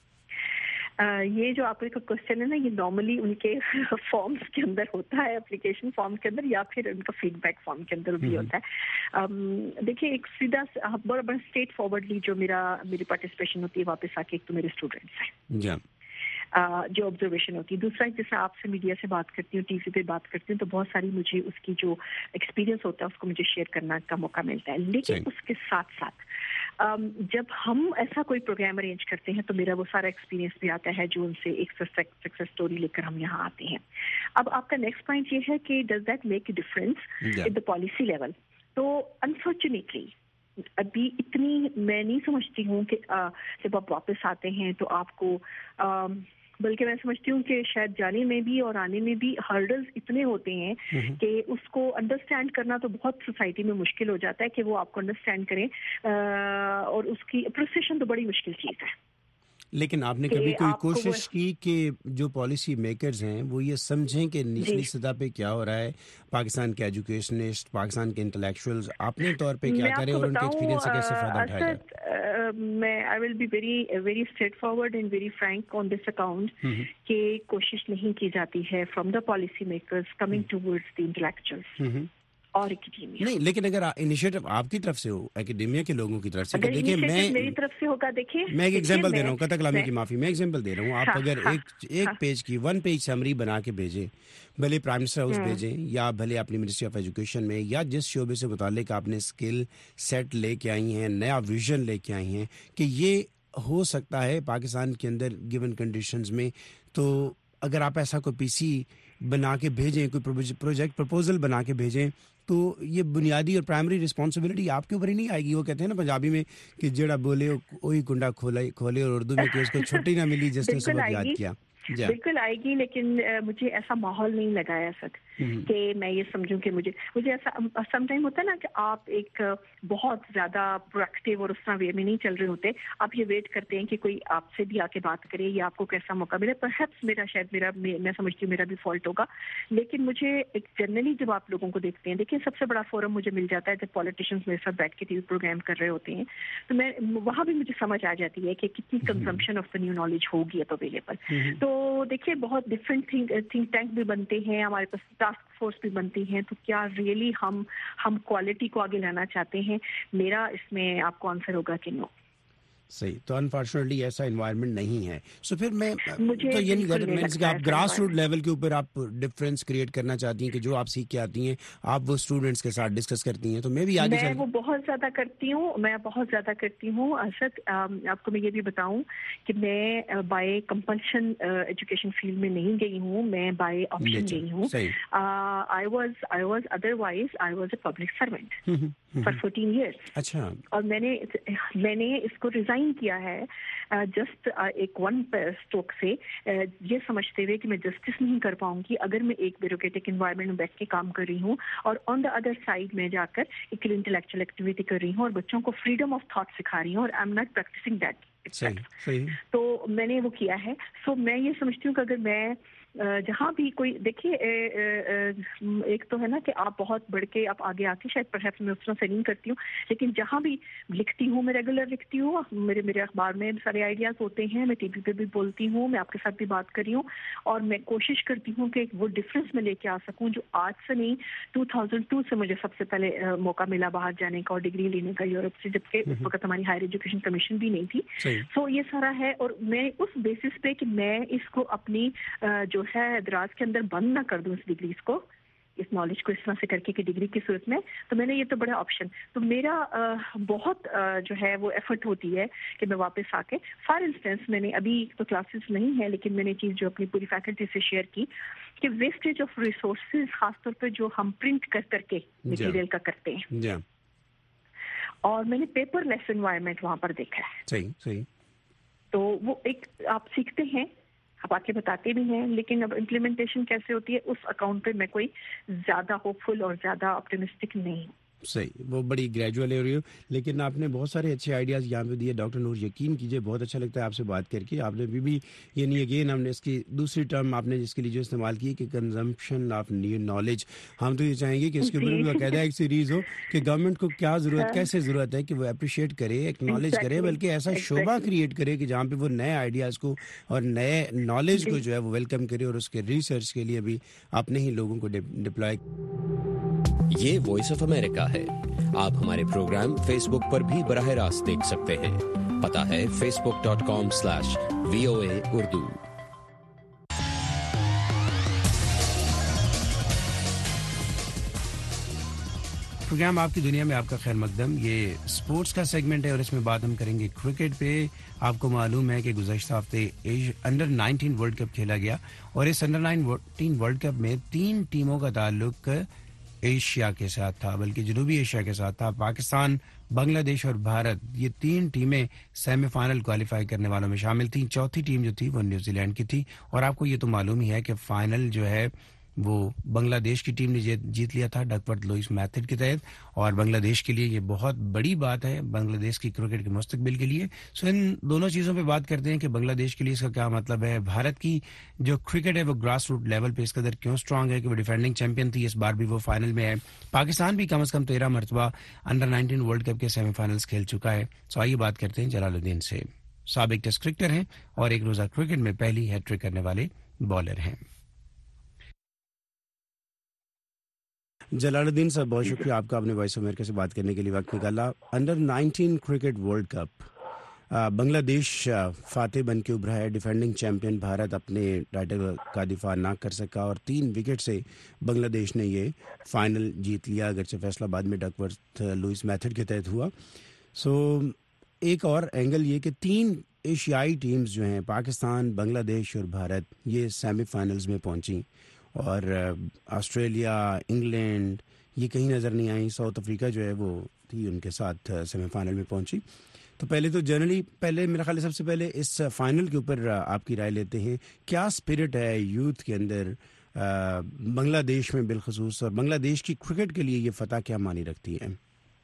Uh, یہ جو آپ کا کوشچن ہے نا یہ نارملی ان کے فارمز کے اندر ہوتا ہے, اپلیکیشن فارم کے اندر یا پھر ان کا فیڈ بیک فارم کے اندر بھی ہوتا ہے. um, دیکھیے ایک سیدھا بڑا بڑا اسٹریٹ فارورڈلی جو میرا میری پارٹیسپیشن ہوتی ہے واپس آ کے ایک تو میرے اسٹوڈنٹس ہیں جو آبزرویشن ہوتی ہے. دوسرا جیسے آپ سے میڈیا سے بات کرتی ہوں, ٹی وی پہ بات کرتی ہوں, تو بہت ساری مجھے اس کی جو ایکسپیرینس ہوتا ہے اس کو مجھے شیئر کرنا کا موقع ملتا ہے. لیکن اس کے ساتھ ساتھ جب ہم ایسا کوئی پروگرام ارینج کرتے ہیں تو میرا وہ سارا ایکسپیرینس بھی آتا ہے جو ان سے ایک سکسیس اسٹوری لے کر ہم یہاں آتے ہیں. اب آپ کا نیکسٹ پوائنٹ یہ ہے کہ does that make a difference at the policy level. تو انفارچونیٹلی ابھی اتنی میں نہیں سمجھتی ہوں کہ جب آپ واپس آتے ہیں تو آپ کو, بلکہ میں سمجھتی ہوں کہ شاید جانے میں بھی اور آنے میں بھی ہرڈلز اتنے ہوتے ہیں کہ اس کو انڈرسٹینڈ کرنا تو بہت سوسائٹی میں مشکل ہو جاتا ہے کہ وہ آپ کو انڈرسٹینڈ کریں, اور اس کی اپریسیشن تو بڑی مشکل چیز ہے. لیکن آپ نے کبھی کوئی کوشش کی کہ جو پالیسی میکرز ہیں وہ یہ سمجھیں کہ نچلی سطح پہ کیا ہو رہا ہے، پاکستان کے ایجوکیشنسٹ، پاکستان کے انٹلیکچوئلز اپنے طور پہ کیا کریں اور ان کے ایکسپیرینس سے کیسے فائدہ اٹھایا جائے؟ میں I will be very very straightforward and very frank on this account کہ کوشش نہیں کی جاتی ہے from the policy makers coming towards the intellectuals اور اکیڈیمیا. نہیں، لیکن اگر انیشیٹو آپ کی طرف سے ہو، اکیڈیمیا کے لوگوں کی طرف سے، کہ دیکھیں میں میری طرف سے ہوگا، دیکھیں میں ایک ایگزامپل دے رہا ہوں، قطع کلامی کی معافی، میں ایگزامپل دے رہا ہوں. آپ اگر ایک ایک پیج کی ون پیج سمری بنا کے بھیجیں، بھلے پرائم منسٹر ہاؤس بھیجیں یا بھلے اپنی منسٹری آف ایجوکیشن میں یا جس شعبے سے متعلق آپ نے اسکل سیٹ لے کے آئی ہیں، نیا ویژن لے کے آئی ہیں کہ یہ ہو سکتا ہے پاکستان کے اندر گیون کنڈیشنز میں، تو اگر آپ ایسا کوئی پی سی بنا کے بھیجیں، کوئی پروجیکٹ پرپوزل بنا کے بھیجیں، تو یہ بنیادی اور پرائمری رسپانسبلٹی آپ کے اوپر ہی نہیں آئے گی. وہ کہتے ہیں نا پنجابی میں کہ جڑا بولے وہی کنڈا کھولے کھولے، اور اردو میں کہ اس کو چھٹی نہ ملی جس نے سبق یاد کیا. بالکل آئے گی، لیکن مجھے ایسا ماحول نہیں لگا ہے سر کہ میں یہ سمجھوں کہ مجھے مجھے ایسا سم ٹائم ہوتا ہے نا کہ آپ ایک بہت زیادہ پرویکٹیو اور اس طرح وے میں نہیں چل رہے ہوتے، آپ یہ ویٹ کرتے ہیں کہ کوئی آپ سے بھی آ کے بات کرے یا آپ کو کیسا موقع ملے. پرہیپس میرا شاید میرا میں سمجھتی ہوں میرا بھی فالٹ ہوگا، لیکن مجھے ایک جنرلی جب آپ لوگوں کو دیکھتے ہیں، دیکھیں سب سے بڑا فورم مجھے مل جاتا ہے جب پالیٹیشینس میرے ساتھ بیٹھ کے ٹی وی پروگرام کر رہے ہوتے ہیں، تو میں وہاں بھی مجھے سمجھ آ جاتی ہے کہ کتنی consumption of the new knowledge ہوگی اب اویلیبل. تو دیکھیے بہت ڈفرینٹ تھنک ٹینک بھی بنتے ہیں، ہمارے پاس ٹاسک فورس بھی بنتی ہیں، تو کیا ریئلی ہم ہم کوالٹی کو آگے لانا چاہتے ہیں؟ میرا اس میں آپ کو آنسر ہوگا کہ نو. صحیح. تو انفارچونیٹلی ایسا انوائرمنٹ نہیں ہے. سو پھر میں تو یہ نہیں کہ آپ گراس روٹ لیول کے اوپر آپ ڈفرینس کریٹ کرنا چاہتی ہیں کہ جو آپ سیکھ کے آتی ہیں آپ وہ اسٹوڈنٹس کے ساتھ ڈسکس کرتی ہیں. تو میں بھی آگے میں وہ بہت زیادہ کرتی ہوں میں بہت زیادہ کرتی ہوں ارشد. آپ کو میں یہ بھی بتاؤں کہ میں بائی کمپلشن ایجوکیشن فیلڈ میں نہیں گئی ہوں، میں بائی آپشن گئی ہوں. I was I was otherwise I was a public servant for fourteen years. اچھا. اور میں نے میں نے اس کو ریزائن کیا ہے جسٹ ایک ون اسٹروک سے، یہ سمجھتے ہوئے کہ میں جسٹس نہیں کر پاؤں گی اگر میں ایک بیوروکریٹک انوائرمنٹ میں بیٹھ کے کام کر رہی ہوں اور آن دا ادر سائڈ میں جا کر ایک انٹلیکچوئل ایکٹیویٹی کر رہی ہوں اور بچوں کو فریڈم آف تھاٹ سکھا رہی ہوں، اور I am not practising that. تو میں نے وہ کیا ہے. سو میں یہ سمجھتی ہوں کہ اگر میں جہاں بھی کوئی دیکھیے ایک تو ہے نا کہ آپ بہت بڑھ کے آپ آگے آتے، شاید پرہیپس میں اس طرح سے نہیں کرتی ہوں، لیکن جہاں بھی لکھتی ہوں میں ریگولر لکھتی ہوں، میرے میرے اخبار میں سارے آئیڈیاز ہوتے ہیں، میں ٹی وی پہ بھی بولتی ہوں، میں آپ کے ساتھ بھی بات کر رہی ہوں، اور میں کوشش کرتی ہوں کہ وہ ڈفرینس میں لے کے آ سکوں جو آج سے نہیں ٹو تھاؤزینڈ ٹو سے مجھے سب سے پہلے موقع ملا باہر جانے کا اور ڈگری لینے کا یورپ سے، جبکہ اس وقت ہماری ہائر ایجوکیشن کمیشن بھی نہیں تھی. سو یہ سارا ہے، اور میں اس بیسس پہ کہ میں اس کو اپنی جو ہے دراز کے اندر بند نہ کر دوں اس ڈگریز کو، اس نالج کو اس طرح سے کر کے کہ ڈگری کی صورت میں، تو میں نے یہ تو بڑا آپشن. تو میرا بہت جو ہے وہ ایفرٹ ہوتی ہے کہ میں واپس آ کے، فار انسٹنس میں نے ابھی تو کلاسز نہیں ہے لیکن میں نے چیز جو اپنی پوری فیکلٹی سے شیئر کی کہ ویسٹیج آف ریسورسز خاص طور پہ جو ہم پرنٹ کر کر کے مٹیریل کا کرتے ہیں، اور میں نے پیپر لیس انوائرمنٹ وہاں پر دیکھا ہے. صحیح صحیح. تو وہ ایک آپ سیکھتے ہیں، آپ آ کے بتاتے بھی ہیں، لیکن اب امپلیمنٹیشن کیسے ہوتی ہے اس اکاؤنٹ پہ میں کوئی زیادہ ہوپ فل اور زیادہ آپٹیمسٹک نہیں ہوں. صحیح، وہ بڑی گریجول ہو رہی ہو، لیکن آپ نے بہت سارے اچھے آئیڈیاز یہاں پہ دیے ڈاکٹر نور. یقین کیجیے بہت اچھا لگتا ہے آپ سے بات کر کے. آپ نے بھی بھی یعنی اگین ہم نے اس کی دوسری ٹرم آپ نے جس کے لیے جو استعمال کی کہ کنزمپشن آف نیو نالج. ہم تو یہ چاہیں گے کہ اس کے اوپر بھی باقاعدہ ایک سیریز ہو کہ گورنمنٹ کو کیا ضرورت، کیسے ضرورت ہے کہ وہ اپریشیٹ کرے، ایکنالج کرے، بلکہ ایسا شعبہ کریٹ کرے کہ جہاں پہ وہ نئے آئیڈیاز کو اور نئے نالج کو جو ہے وہ ویلکم کرے، اور اس کے ریسرچ کے لیے بھی اپنے ہی لوگوں کو ڈپلوائے. یہ وائس آف امریکہ ہے. آپ ہمارے پروگرام فیس بک پر بھی براہ راست دیکھ سکتے ہیں. پتہ ہے facebook dot com slash V O A Urdu. Programme آپ کی دنیا میں آپ کا خیر مقدم. یہ سپورٹس کا سیگمنٹ ہے اور اس میں بات ہم کریں گے کرکٹ پہ. آپ کو معلوم ہے کہ گزشتہ ہفتے انڈر نائنٹین ورلڈ کپ کھیلا گیا، اور اس انڈر نائنٹین ورلڈ کپ میں تین ٹیموں کا تعلق ایشیا کے ساتھ تھا، بلکہ جنوبی ایشیا کے ساتھ تھا. پاکستان، بنگلہ دیش اور بھارت، یہ تین ٹیمیں سیمی فائنل کوالیفائی کرنے والوں میں شامل تھیں. چوتھی ٹیم جو تھی وہ نیوزی لینڈ کی تھی، اور آپ کو یہ تو معلوم ہی ہے کہ فائنل جو ہے وہ بنگلہ دیش کی ٹیم نے جیت لیا تھا ڈکورتھ لوئس میتھڈ کے تحت, اور بنگلہ دیش کے لیے یہ بہت بڑی بات ہے, بنگلہ دیش کی کرکٹ کے مستقبل کے لیے. سو ان دونوں چیزوں پہ بات کرتے ہیں کہ بنگلہ دیش کے لیے اس کا کیا مطلب ہے. بھارت کی جو کرکٹ ہے وہ گراس روٹ لیول پہ اس قدر کیوں اسٹرانگ ہے کہ وہ ڈیفینڈنگ چیمپئن تھی, اس بار بھی وہ فائنل میں ہے. پاکستان بھی کم از کم تیرہ مرتبہ انڈر نائنٹین ورلڈ کپ کے سیمی فائنلز کھیل چکا ہے. سو آئیے بات کرتے ہیں جلال الدین سے. سابق ٹیسٹ کرکٹر ہیں اور ایک روزہ کرکٹ میں پہلی ہیٹ ٹرک کرنے والے بالر ہیں. جلال الدین صاحب بہت شکریہ آپ کا, اپنے وائس آف امریکہ سے بات کرنے کے لیے وقت نکالا. Under nineteen cricket world cup Bangladesh فاتح بن کے ابھرا ہے. ڈیفینڈنگ چیمپئن بھارت اپنے ٹائٹل کا دفاع نہ کر سکا اور تین وکٹ سے بنگلہ دیش نے یہ فائنل جیت لیا, اگرچہ فیصلہ آباد میں ڈکورتھ لوئس میتھڈ کے تحت ہوا. سو ایک اور اینگل یہ کہ تین ایشیائی ٹیمز جو ہیں پاکستان, بنگلہ دیش اور بھارت, یہ سیمی فائنلز میں پہنچیں, اور آسٹریلیا, انگلینڈ یہ کہیں نظر نہیں آئیں. ساؤتھ افریقہ جو ہے وہ تھی ان کے ساتھ سیمی فائنل میں پہنچی. تو پہلے تو جنرلی پہلے میرا خیال ہے سب سے پہلے اس فائنل کے اوپر آپ کی رائے لیتے ہیں. کیا اسپرٹ ہے یوتھ کے اندر بنگلہ دیش میں بالخصوص, اور بنگلہ دیش کی کرکٹ کے لیے یہ فتح کیا معنی رکھتی ہے؟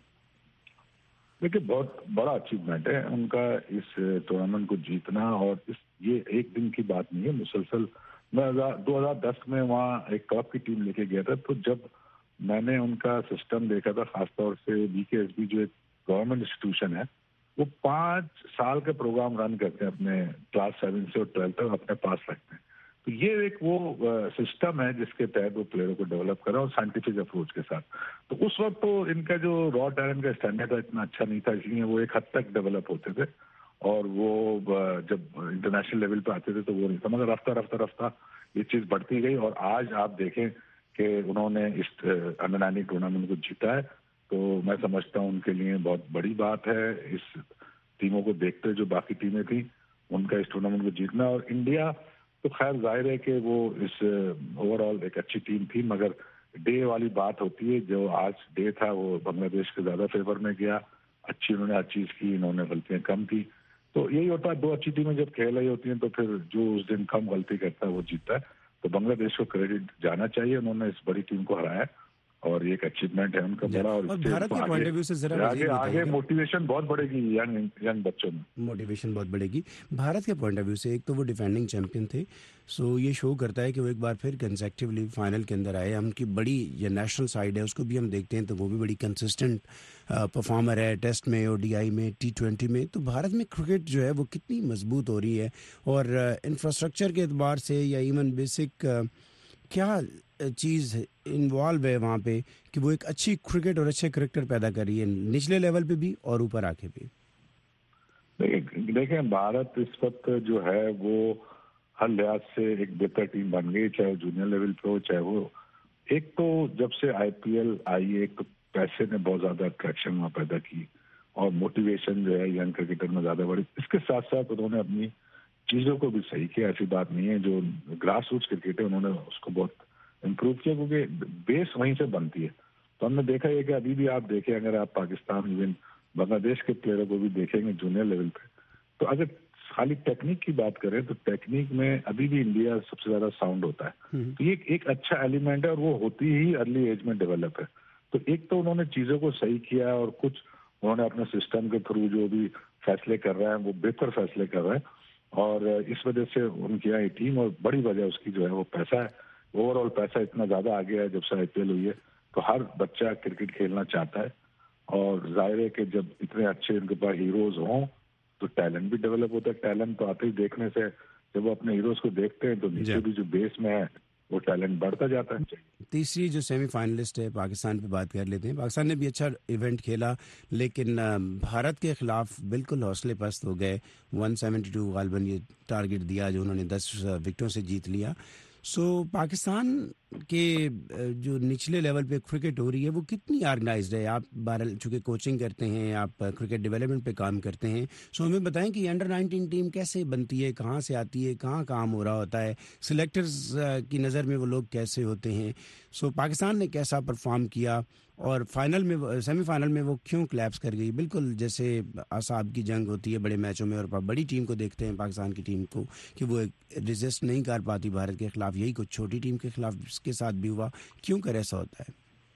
دیکھیے بہت بڑا اچیومنٹ ہے ان کا اس ٹورنامنٹ کو جیتنا, اور اس یہ ایک دن کی بات نہیں ہے, مسلسل. میں دو ہزار دس میں وہاں ایک کپ کی ٹیم لے کے گیا تھا, تو جب میں نے ان کا سسٹم دیکھا تھا, خاص طور سے بی کے ایس بی جو ایک گورنمنٹ انسٹیٹیوشن ہے, وہ پانچ سال کا پروگرام رن کرتے ہیں اپنے کلاس سیون سے اور ٹویلتھ تک اپنے پاس رکھتے ہیں. تو یہ ایک وہ سسٹم ہے جس کے تحت وہ پلیئروں کو ڈیولپ کر رہا ہے اور سائنٹیفک اپروچ کے ساتھ. تو اس وقت تو ان کا جو را ٹیلنٹ کا اسٹینڈرڈ تھا اتنا اچھا نہیں تھا, اس لیے وہ ایک حد تک ڈیولپ ہوتے تھے, اور وہ جب انٹرنیشنل لیول پہ آتے تھے تو وہ نہیں تھا. مگر رفتہ رفتہ رفتہ یہ چیز بڑھتی گئی, اور آج آپ دیکھیں کہ انہوں نے اس انڈر نائنٹین ٹورنامنٹ کو جیتا ہے. تو میں سمجھتا ہوں ان کے لیے بہت بڑی بات ہے اس ٹیموں کو دیکھتے جو باقی ٹیمیں تھیں ان کا اس ٹورنامنٹ کو جیتنا. اور انڈیا تو خیر ظاہر ہے کہ وہ اس اوور آل ایک اچھی ٹیم تھی, مگر ڈے والی بات ہوتی ہے, جو آج ڈے تھا وہ بنگلہ دیش کے زیادہ فیور میں گیا. اچھی انہوں نے ہر چیز کی, انہوں نے غلطیاں کم کی. تو یہی ہوتا ہے, دو اچھی ٹیمیں جب کھیل رہی ہوتی ہیں تو پھر جو اس دن کم غلطی کرتا ہے وہ جیتتا ہے. تو بنگلہ دیش کو کریڈٹ جانا چاہیے, انہوں نے اس بڑی ٹیم کو ہرایا, اور یہ ایک اچیومنٹ ہے ان کا بڑا. اور بھارت کے پوائنٹ آف ویو سے ذرا آگے آگے موٹیویشن بہت بڑھے گی ینگ ینگ بچوں میں, موٹیویشن بہت بڑھے گی. بھارت کے پوائنٹ آف ویو سے ایک تو وہ ڈیفینڈنگ چیمپئن تھے, سو یہ شو کرتا ہے کہ وہ ایک بار پھر کنسیکٹیولی فائنل کے اندر آئے. ہم کی بڑی یہ نیشنل سائڈ ہے اس کو بھی ہم دیکھتے ہیں تو وہ بھی بڑی کنسسٹنٹ پرفارمر ہے, ٹیسٹ میں, او ڈی آئی میں, ٹی ٹوینٹی میں. تو بھارت میں کرکٹ جو ہے وہ کتنی مضبوط ہو رہی ہے, اور انفراسٹرکچر کے اعتبار سے یا ایون بیسک کیا چیز انوالو ہے وہاں پہ کہ وہ ایک اچھی کرکٹ اور اچھے کرکٹر پیدا کر رہی ہے نچلے لیول پہ بھی اور اوپر آ کے بھی؟ دیکھیں بھارت اس وقت جو ہے وہ ہر لحاظ سے ایک بہتر ٹیم بن گئی, چاہے جونیئر لیول پہ ہو چاہے وہ. ایک تو جب سے آئی پی ایل آئی, ایک تو پیسے نے بہت زیادہ اٹریکشن وہاں پیدا کی, اور موٹیویشن جو ہے ینگ کرکٹر میں زیادہ بڑھی. اس کے ساتھ ساتھ انہوں نے اپنی چیزوں کو بھی صحیح کیا, ایسی بات نہیں ہے. جو گراس روٹس کرکٹ ہے انہوں نے اس کو بہت امپروو کیا, کیونکہ بیس وہیں سے بنتی ہے. تو ہم نے دیکھا ہے کہ ابھی بھی آپ دیکھیں, اگر آپ پاکستان ایون بنگلہ دیش کے پلیئروں کو بھی دیکھیں گے جونیئر لیول پہ, تو اگر خالی ٹیکنیک کی بات کریں تو ٹیکنیک میں ابھی بھی انڈیا سب سے زیادہ ساؤنڈ ہوتا ہے. تو یہ ایک اچھا ایلیمنٹ ہے, اور وہ ہوتی ہی ارلی ایج میں ڈیولپ ہے. تو ایک تو انہوں نے چیزوں کو صحیح کیا, اور کچھ انہوں نے اپنے سسٹم کے تھرو جو بھی فیصلے کر رہے ہیں وہ بہتر فیصلے کر رہے ہیں, اور اس وجہ سے ان کی آئی ٹیم, اور بڑی وجہ اس کی جو ہے وہ پیسہ ہے. اوور آل پیسہ اتنا زیادہ آ گیا ہے جب سے آئی پی ایل ہوئی ہے, تو ہر بچہ کرکٹ کھیلنا چاہتا ہے. اور ظاہر ہے کہ جب اتنے اچھے ان کے پاس ہیروز ہوں تو ٹیلنٹ بھی ڈیولپ ہوتا ہے. ٹیلنٹ تو آتے ہی دیکھنے سے, جب وہ اپنے ہیروز کو دیکھتے ہیں تو نیچے بھی جو بیس میں ہے وہ ٹیلنٹ بڑھتا جاتا ہے. تیسری جو سیمی فائنلسٹ ہے پاکستان پہ بات کر لیتے ہیں. پاکستان نے بھی اچھا ایونٹ کھیلا, لیکن بھارت کے خلاف بالکل حوصلے پست ہو گئے. ون سیونٹی ٹو غالباً یہ ٹارگٹ دیا جو انہوں نے دس وکٹوں سے جیت لیا. سو پاکستان کے جو نچلے لیول پہ کرکٹ ہو رہی ہے وہ کتنی آرگنائزڈ ہے؟ آپ بہرحال چونکہ کوچنگ کرتے ہیں, آپ کرکٹ ڈیولپمنٹ پہ کام کرتے ہیں, سو ہمیں بتائیں کہ انڈر نائنٹین ٹیم کیسے بنتی ہے, کہاں سے آتی ہے, کہاں کام ہو رہا ہوتا ہے, سلیکٹرز کی نظر میں وہ لوگ کیسے ہوتے ہیں. سو پاکستان نے کیسا پرفارم کیا, اور فائنل میں سیمی فائنل میں وہ کیوں کلیپس کر گئی؟ بالکل جیسے اعصاب کی جنگ ہوتی ہے بڑے میچوں میں، اور بڑی ٹیم کو دیکھتے ہیں پاکستان کی ٹیم کو کہ وہ ریزسٹ نہیں کر پاتی بھارت کے خلاف، یہی کچھ چھوٹی ٹیم کے خلاف اس کے ساتھ بھی ہوا، کیوں کر ایسا ہوتا ہے؟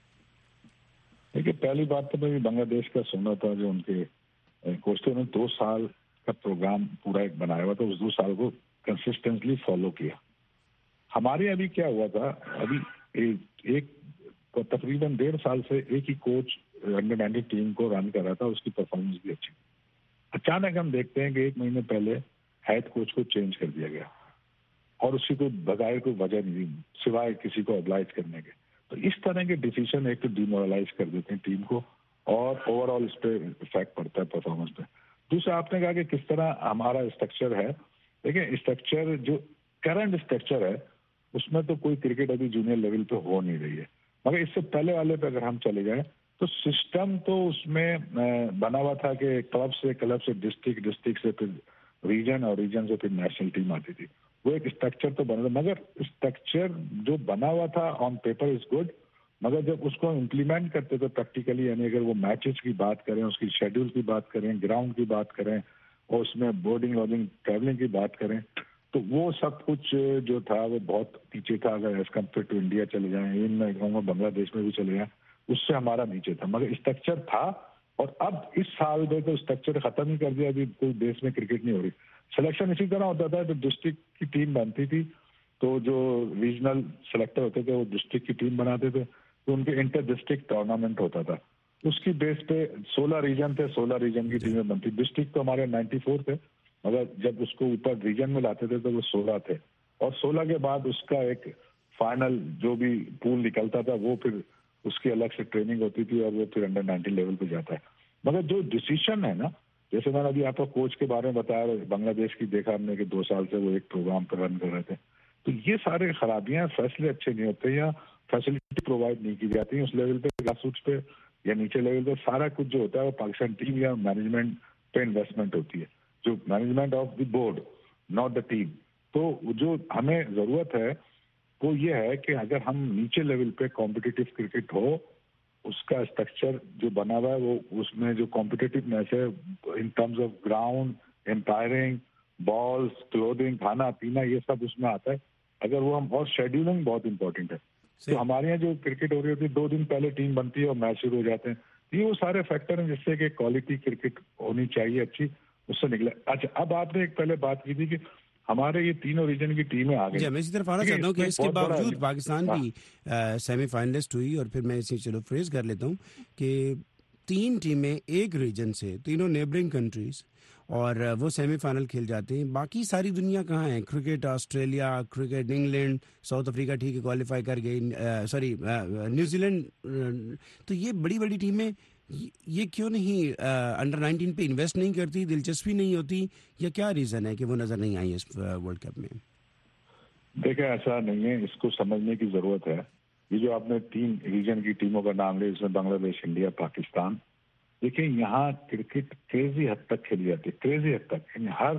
دیکھیے پہلی بات تو میں بنگلہ دیش کا سنا تھا جو ان کے کوچ تھے، انہوں نے دو سال کا پروگرام پورا ایک بنایا ہوا تھا، اس دو سال کو کنسسٹنٹلی فالو کیا. ہمارے ابھی کیا ہوا تھا، ابھی ایک تقریباً ڈیڑھ سال سے ایک ہی کوچ انڈر نائنٹین ٹیم کو رن کر رہا تھا، اس کی پرفارمنس بھی اچھی. اچانک ہم دیکھتے ہیں کہ ایک مہینے پہلے ہیڈ کوچ کو چینج کر دیا گیا اور اس کی کوئی بغیر کوئی وجہ نہیں سوائے کسی کو ابلائز کرنے کے. تو اس طرح کے ڈیسیشن ایک تو ڈیمورلائز کر دیتے ہیں ٹیم کو اور اوور آل اس پہ افیکٹ پڑتا ہے پرفارمنس پہ. دوسرا آپ نے کہا کہ کس طرح ہمارا اسٹرکچر ہے، دیکھیں اسٹرکچر جو کرنٹ اسٹرکچر ہے اس میں تو کوئی کرکٹ ابھی جونیئر لیول پہ ہو نہیں رہی ہے، مگر اس سے پہلے والے پہ اگر ہم چلے جائیں تو سسٹم تو اس میں بنا ہوا تھا کہ کلب سے کلب سے ڈسٹرکٹ، ڈسٹرکٹ سے پھر ریجن اور ریجن سے پھر نیشنل ٹیم آتی تھی. وہ ایک اسٹرکچر تو بنا تھا، مگر اسٹرکچر جو بنا ہوا تھا آن پیپر از گڈ، مگر جب اس کو امپلیمنٹ کرتے تھے پریکٹیکلی، یعنی اگر وہ میچز کی بات کریں، اس کی شیڈول کی بات کریں، گراؤنڈ کی بات کریں اور اس میں بورڈنگ لوڈنگ ٹریولنگ کی بات کریں، تو وہ سب کچھ جو تھا وہ بہت پیچھے تھا. اگر ایز کمپیئر ٹو انڈیا چلے جائیں، ان میں کہوں گا بنگلہ دیش میں بھی چلے جائیں، اس سے ہمارا نیچے تھا. مگر اسٹرکچر تھا اور اب اس سال میں تو اسٹرکچر ختم ہی کر دیا، ابھی کوئی دیش میں کرکٹ نہیں ہو رہی. سلیکشن اسی طرح ہوتا تھا، جب ڈسٹرکٹ کی ٹیم بنتی تھی تو جو ریجنل سلیکٹر ہوتے تھے وہ ڈسٹرکٹ کی ٹیم بناتے تھے، تو ان کے انٹر ڈسٹرکٹ ٹورنامنٹ ہوتا تھا، اس کی بیس پہ سولہ ریجن تھے، سولہ ریجن کی ٹیمیں بنتی. ڈسٹرکٹ تو ہمارے نائنٹی فور تھے، مگر جب اس کو اوپر ریجن میں لاتے تھے تو وہ سولہ تھے، اور سولہ کے بعد اس کا ایک فائنل جو بھی پول نکلتا تھا وہ پھر اس کی الگ سے ٹریننگ ہوتی تھی اور وہ پھر انڈر نائنٹین لیول پہ جاتا ہے. مگر جو ڈیسیشن ہے نا، جیسے میں نے ابھی آپ کو کوچ کے بارے میں بتایا، بنگلہ دیش کی دیکھا ہم نے کہ دو سال سے وہ ایک پروگرام پہ رن کر رہے تھے، تو یہ سارے خرابیاں، فیصلے اچھے نہیں ہوتے یا فیسلٹی پرووائڈ نہیں کی جاتی اس لیول پہ، گراس روٹس پہ یا نیچے لیول پہ. سارا کچھ جو ہوتا ہے وہ پاکستان ٹیم یا مینجمنٹ پہ انویسٹمنٹ ہوتی ہے، جو management of the board, not the team. تو جو ہمیں ضرورت ہے وہ یہ ہے کہ اگر ہم نیچے لیول پہ کمپٹیٹیو کرکٹ ہو، اس کا اسٹرکچر جو بنا ہوا ہے وہ اس میں جو کمپٹیٹیونیس ہے in terms of ground, umpiring, balls, clothing, کھانا پینا، یہ سب اس میں آتا ہے. اگر وہ ہم، اور شیڈولنگ بہت امپورٹنٹ ہے. تو ہمارے یہاں جو کرکٹ ہو رہی ہوتی ہے دو دن پہلے ٹیم بنتی ہے اور میچ شروع ہو جاتے ہیں. یہ وہ سارے فیکٹر ہیں جس سے کہ کوالٹی کرکٹ ہونی چاہیے اچھی، اس سے نکلے. اچھا اب آپ نے ایک پہلے بات کی تھی کہ ہمارے یہ تینوں ریجن کی ٹیمیں آ گئی. جی میں اسی طرف آنا چاہتا ہوں کہ اس کے باوجود پاکستان بھی سیمی فائنلسٹ ہوئی، اور پھر میں اسے چلو فریز کر لیتا ہوں کہ تین ٹیمیں ایک ریجن سے، تینوں نیبرنگ کنٹریز، اور وہ سیمی فائنل کھیل جاتے ہیں. باقی ساری دنیا کہاں ہے؟ Cricket Australia, cricket England, South Africa ٹھیک ہے کوالیفائی کر گئی، سوری نیوزی لینڈ. تو یہ بڑی بڑی ٹیمیں یہ کیوں نہیں انڈر نائنٹین پہ انویسٹ نہیں کرتی، دلچسپی نہیں ہوتی، یا کیا ریزن ہے کہ وہ نظر نہیں آئی اس ورلڈ کپ میں؟ دیکھیں ایسا نہیں ہے، اس کو سمجھنے کی ضرورت ہے. یہ جو آپ نے تین ریجن کی ٹیموں کا نام لیا، اس میں بنگلہ دیش، انڈیا، پاکستان، دیکھیں یہاں کرکٹ کریزی حد تک کھیلی جاتی ہے، کریزی حد تک. یعنی ہر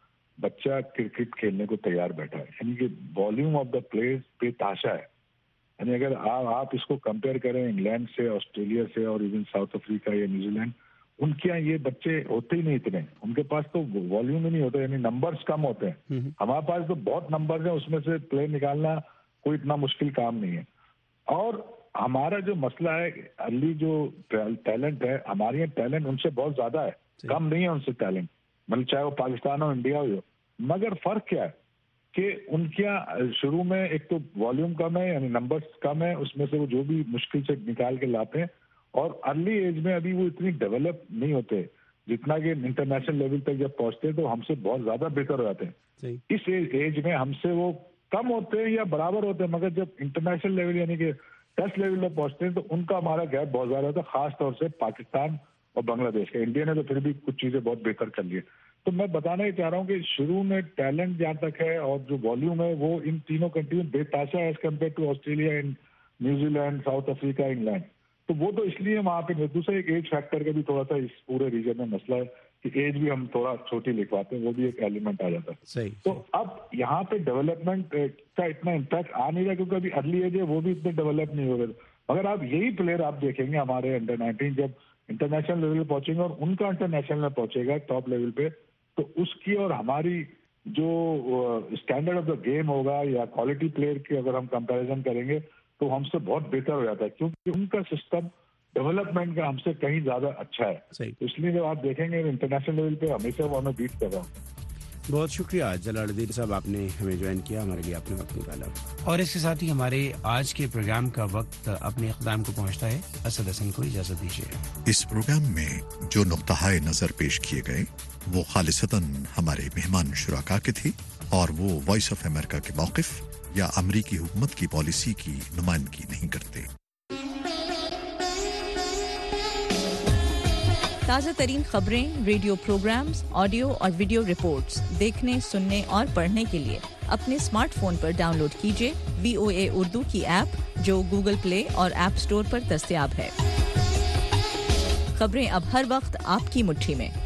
بچہ کرکٹ کھیلنے کو تیار بیٹھا ہے، یعنی کہ والیوم آف دا پلیئرز بے تحاشا ہے. یعنی اگر آپ اس کو کمپیئر کریں انگلینڈ سے، آسٹریلیا سے، اور ایون ساؤتھ افریقہ یا نیوزی لینڈ، ان کے یہاں یہ بچے ہوتے ہی نہیں اتنے، ان کے پاس تو والیوم ہی نہیں ہوتا، یعنی نمبرز کم ہوتے ہیں. ہمارے پاس تو بہت نمبرز ہیں، اس میں سے پلے نکالنا کوئی اتنا مشکل کام نہیں ہے. اور ہمارا جو مسئلہ ہے ارلی جو ٹیلنٹ ہے، ہمارے یہاں ٹیلنٹ ان سے بہت زیادہ ہے، کم نہیں ہے ان سے ٹیلنٹ، مطلب چاہے وہ پاکستان ہو انڈیا ہو. مگر فرق کیا ہے کہ ان کے شروع میں ایک تو والیوم کم ہے، یعنی نمبرز کم ہے، اس میں سے وہ جو بھی مشکل سے نکال کے لاتے ہیں، اور ارلی ایج میں ابھی وہ اتنی ڈیولپ نہیں ہوتے جتنا کہ انٹرنیشنل لیول تک جب پہنچتے تو ہم سے بہت زیادہ بہتر ہو جاتے ہیں. اس ایج میں ہم سے وہ کم ہوتے ہیں یا برابر ہوتے ہیں، مگر جب انٹرنیشنل لیول یعنی کہ ٹیسٹ لیول میں پہنچتے ہیں تو ان کا ہمارا گیپ بہت زیادہ ہوتا ہے، خاص طور سے پاکستان اور بنگلہ دیش کا. انڈیا نے تو پھر بھی کچھ چیزیں بہت بہتر کر لی. تو میں بتانا یہ چاہ رہا ہوں کہ شروع میں ٹیلنٹ جہاں تک ہے اور جو والیوم ہے وہ ان تینوں کنٹریوں میں بے تحاشا ہے as compare to Australia, New Zealand, South Africa, England. تو وہ تو اس لیے وہاں پہ. دوسرا ایک ایج فیکٹر کا بھی تھوڑا سا اس پورے ریجن میں مسئلہ ہے کہ ایج بھی ہم تھوڑا چھوٹی لکھواتے ہیں، وہ بھی ایک ایلیمنٹ آ جاتا ہے. تو اب یہاں پہ ڈیولپمنٹ کا اتنا امپیکٹ آ نہیں رہا کیونکہ ابھی ارلی ایج ہے، وہ بھی اتنے ڈیولپ نہیں ہو رہے. مگر آپ یہی پلیئر آپ دیکھیں گے ہمارے انڈر نائنٹین جب انٹرنیشنل لیول پہ پہنچیں گے اور ان کا انٹرنیشنل میں پہنچے گا ٹاپ لیول پہ, تو اس کی اور ہماری جو اسٹینڈرڈ آف دا گیم ہوگا یا کوالٹی پلیئر کی اگر ہم کمپیریزن کریں گے تو ہم سے بہت بہتر ہو جاتا ہے, کیونکہ ان کا سسٹم ڈیولپمنٹ کا ہم سے کہیں زیادہ اچھا ہے. اس لیے جب آپ دیکھیں گے انٹرنیشنل لیول پہ ہمیشہ وہ ہمیں بیٹ کر رہا ہوں. بہت شکریہ جلال الدین صاحب, آپ نے ہمیں جوائن کیا, ہمارے لیے آپ نے وقت نکالا. اور اس کے ساتھ ہی ہمارے آج کے پروگرام کا وقت اپنے اختتام کو پہنچتا ہے. اسد حسن کو اجازت دیجیے. اس پروگرام میں جو نقطہ نظر پیش کیے گئے وہ خالصتاً ہمارے مہمان شرکا کے تھے اور وہ وائس آف امریکہ کے موقف یا امریکی حکومت کی پالیسی کی نمائندگی نہیں کرتے. تازہ ترین خبریں، ریڈیو پروگرامز، آڈیو اور ویڈیو رپورٹس دیکھنے، سننے اور پڑھنے کے لیے اپنے اسمارٹ فون پر ڈاؤن لوڈ کیجیے وی او اے اردو کی ایپ جو گوگل پلے اور ایپ سٹور پر دستیاب ہے. خبریں اب ہر وقت آپ کی مٹھی میں.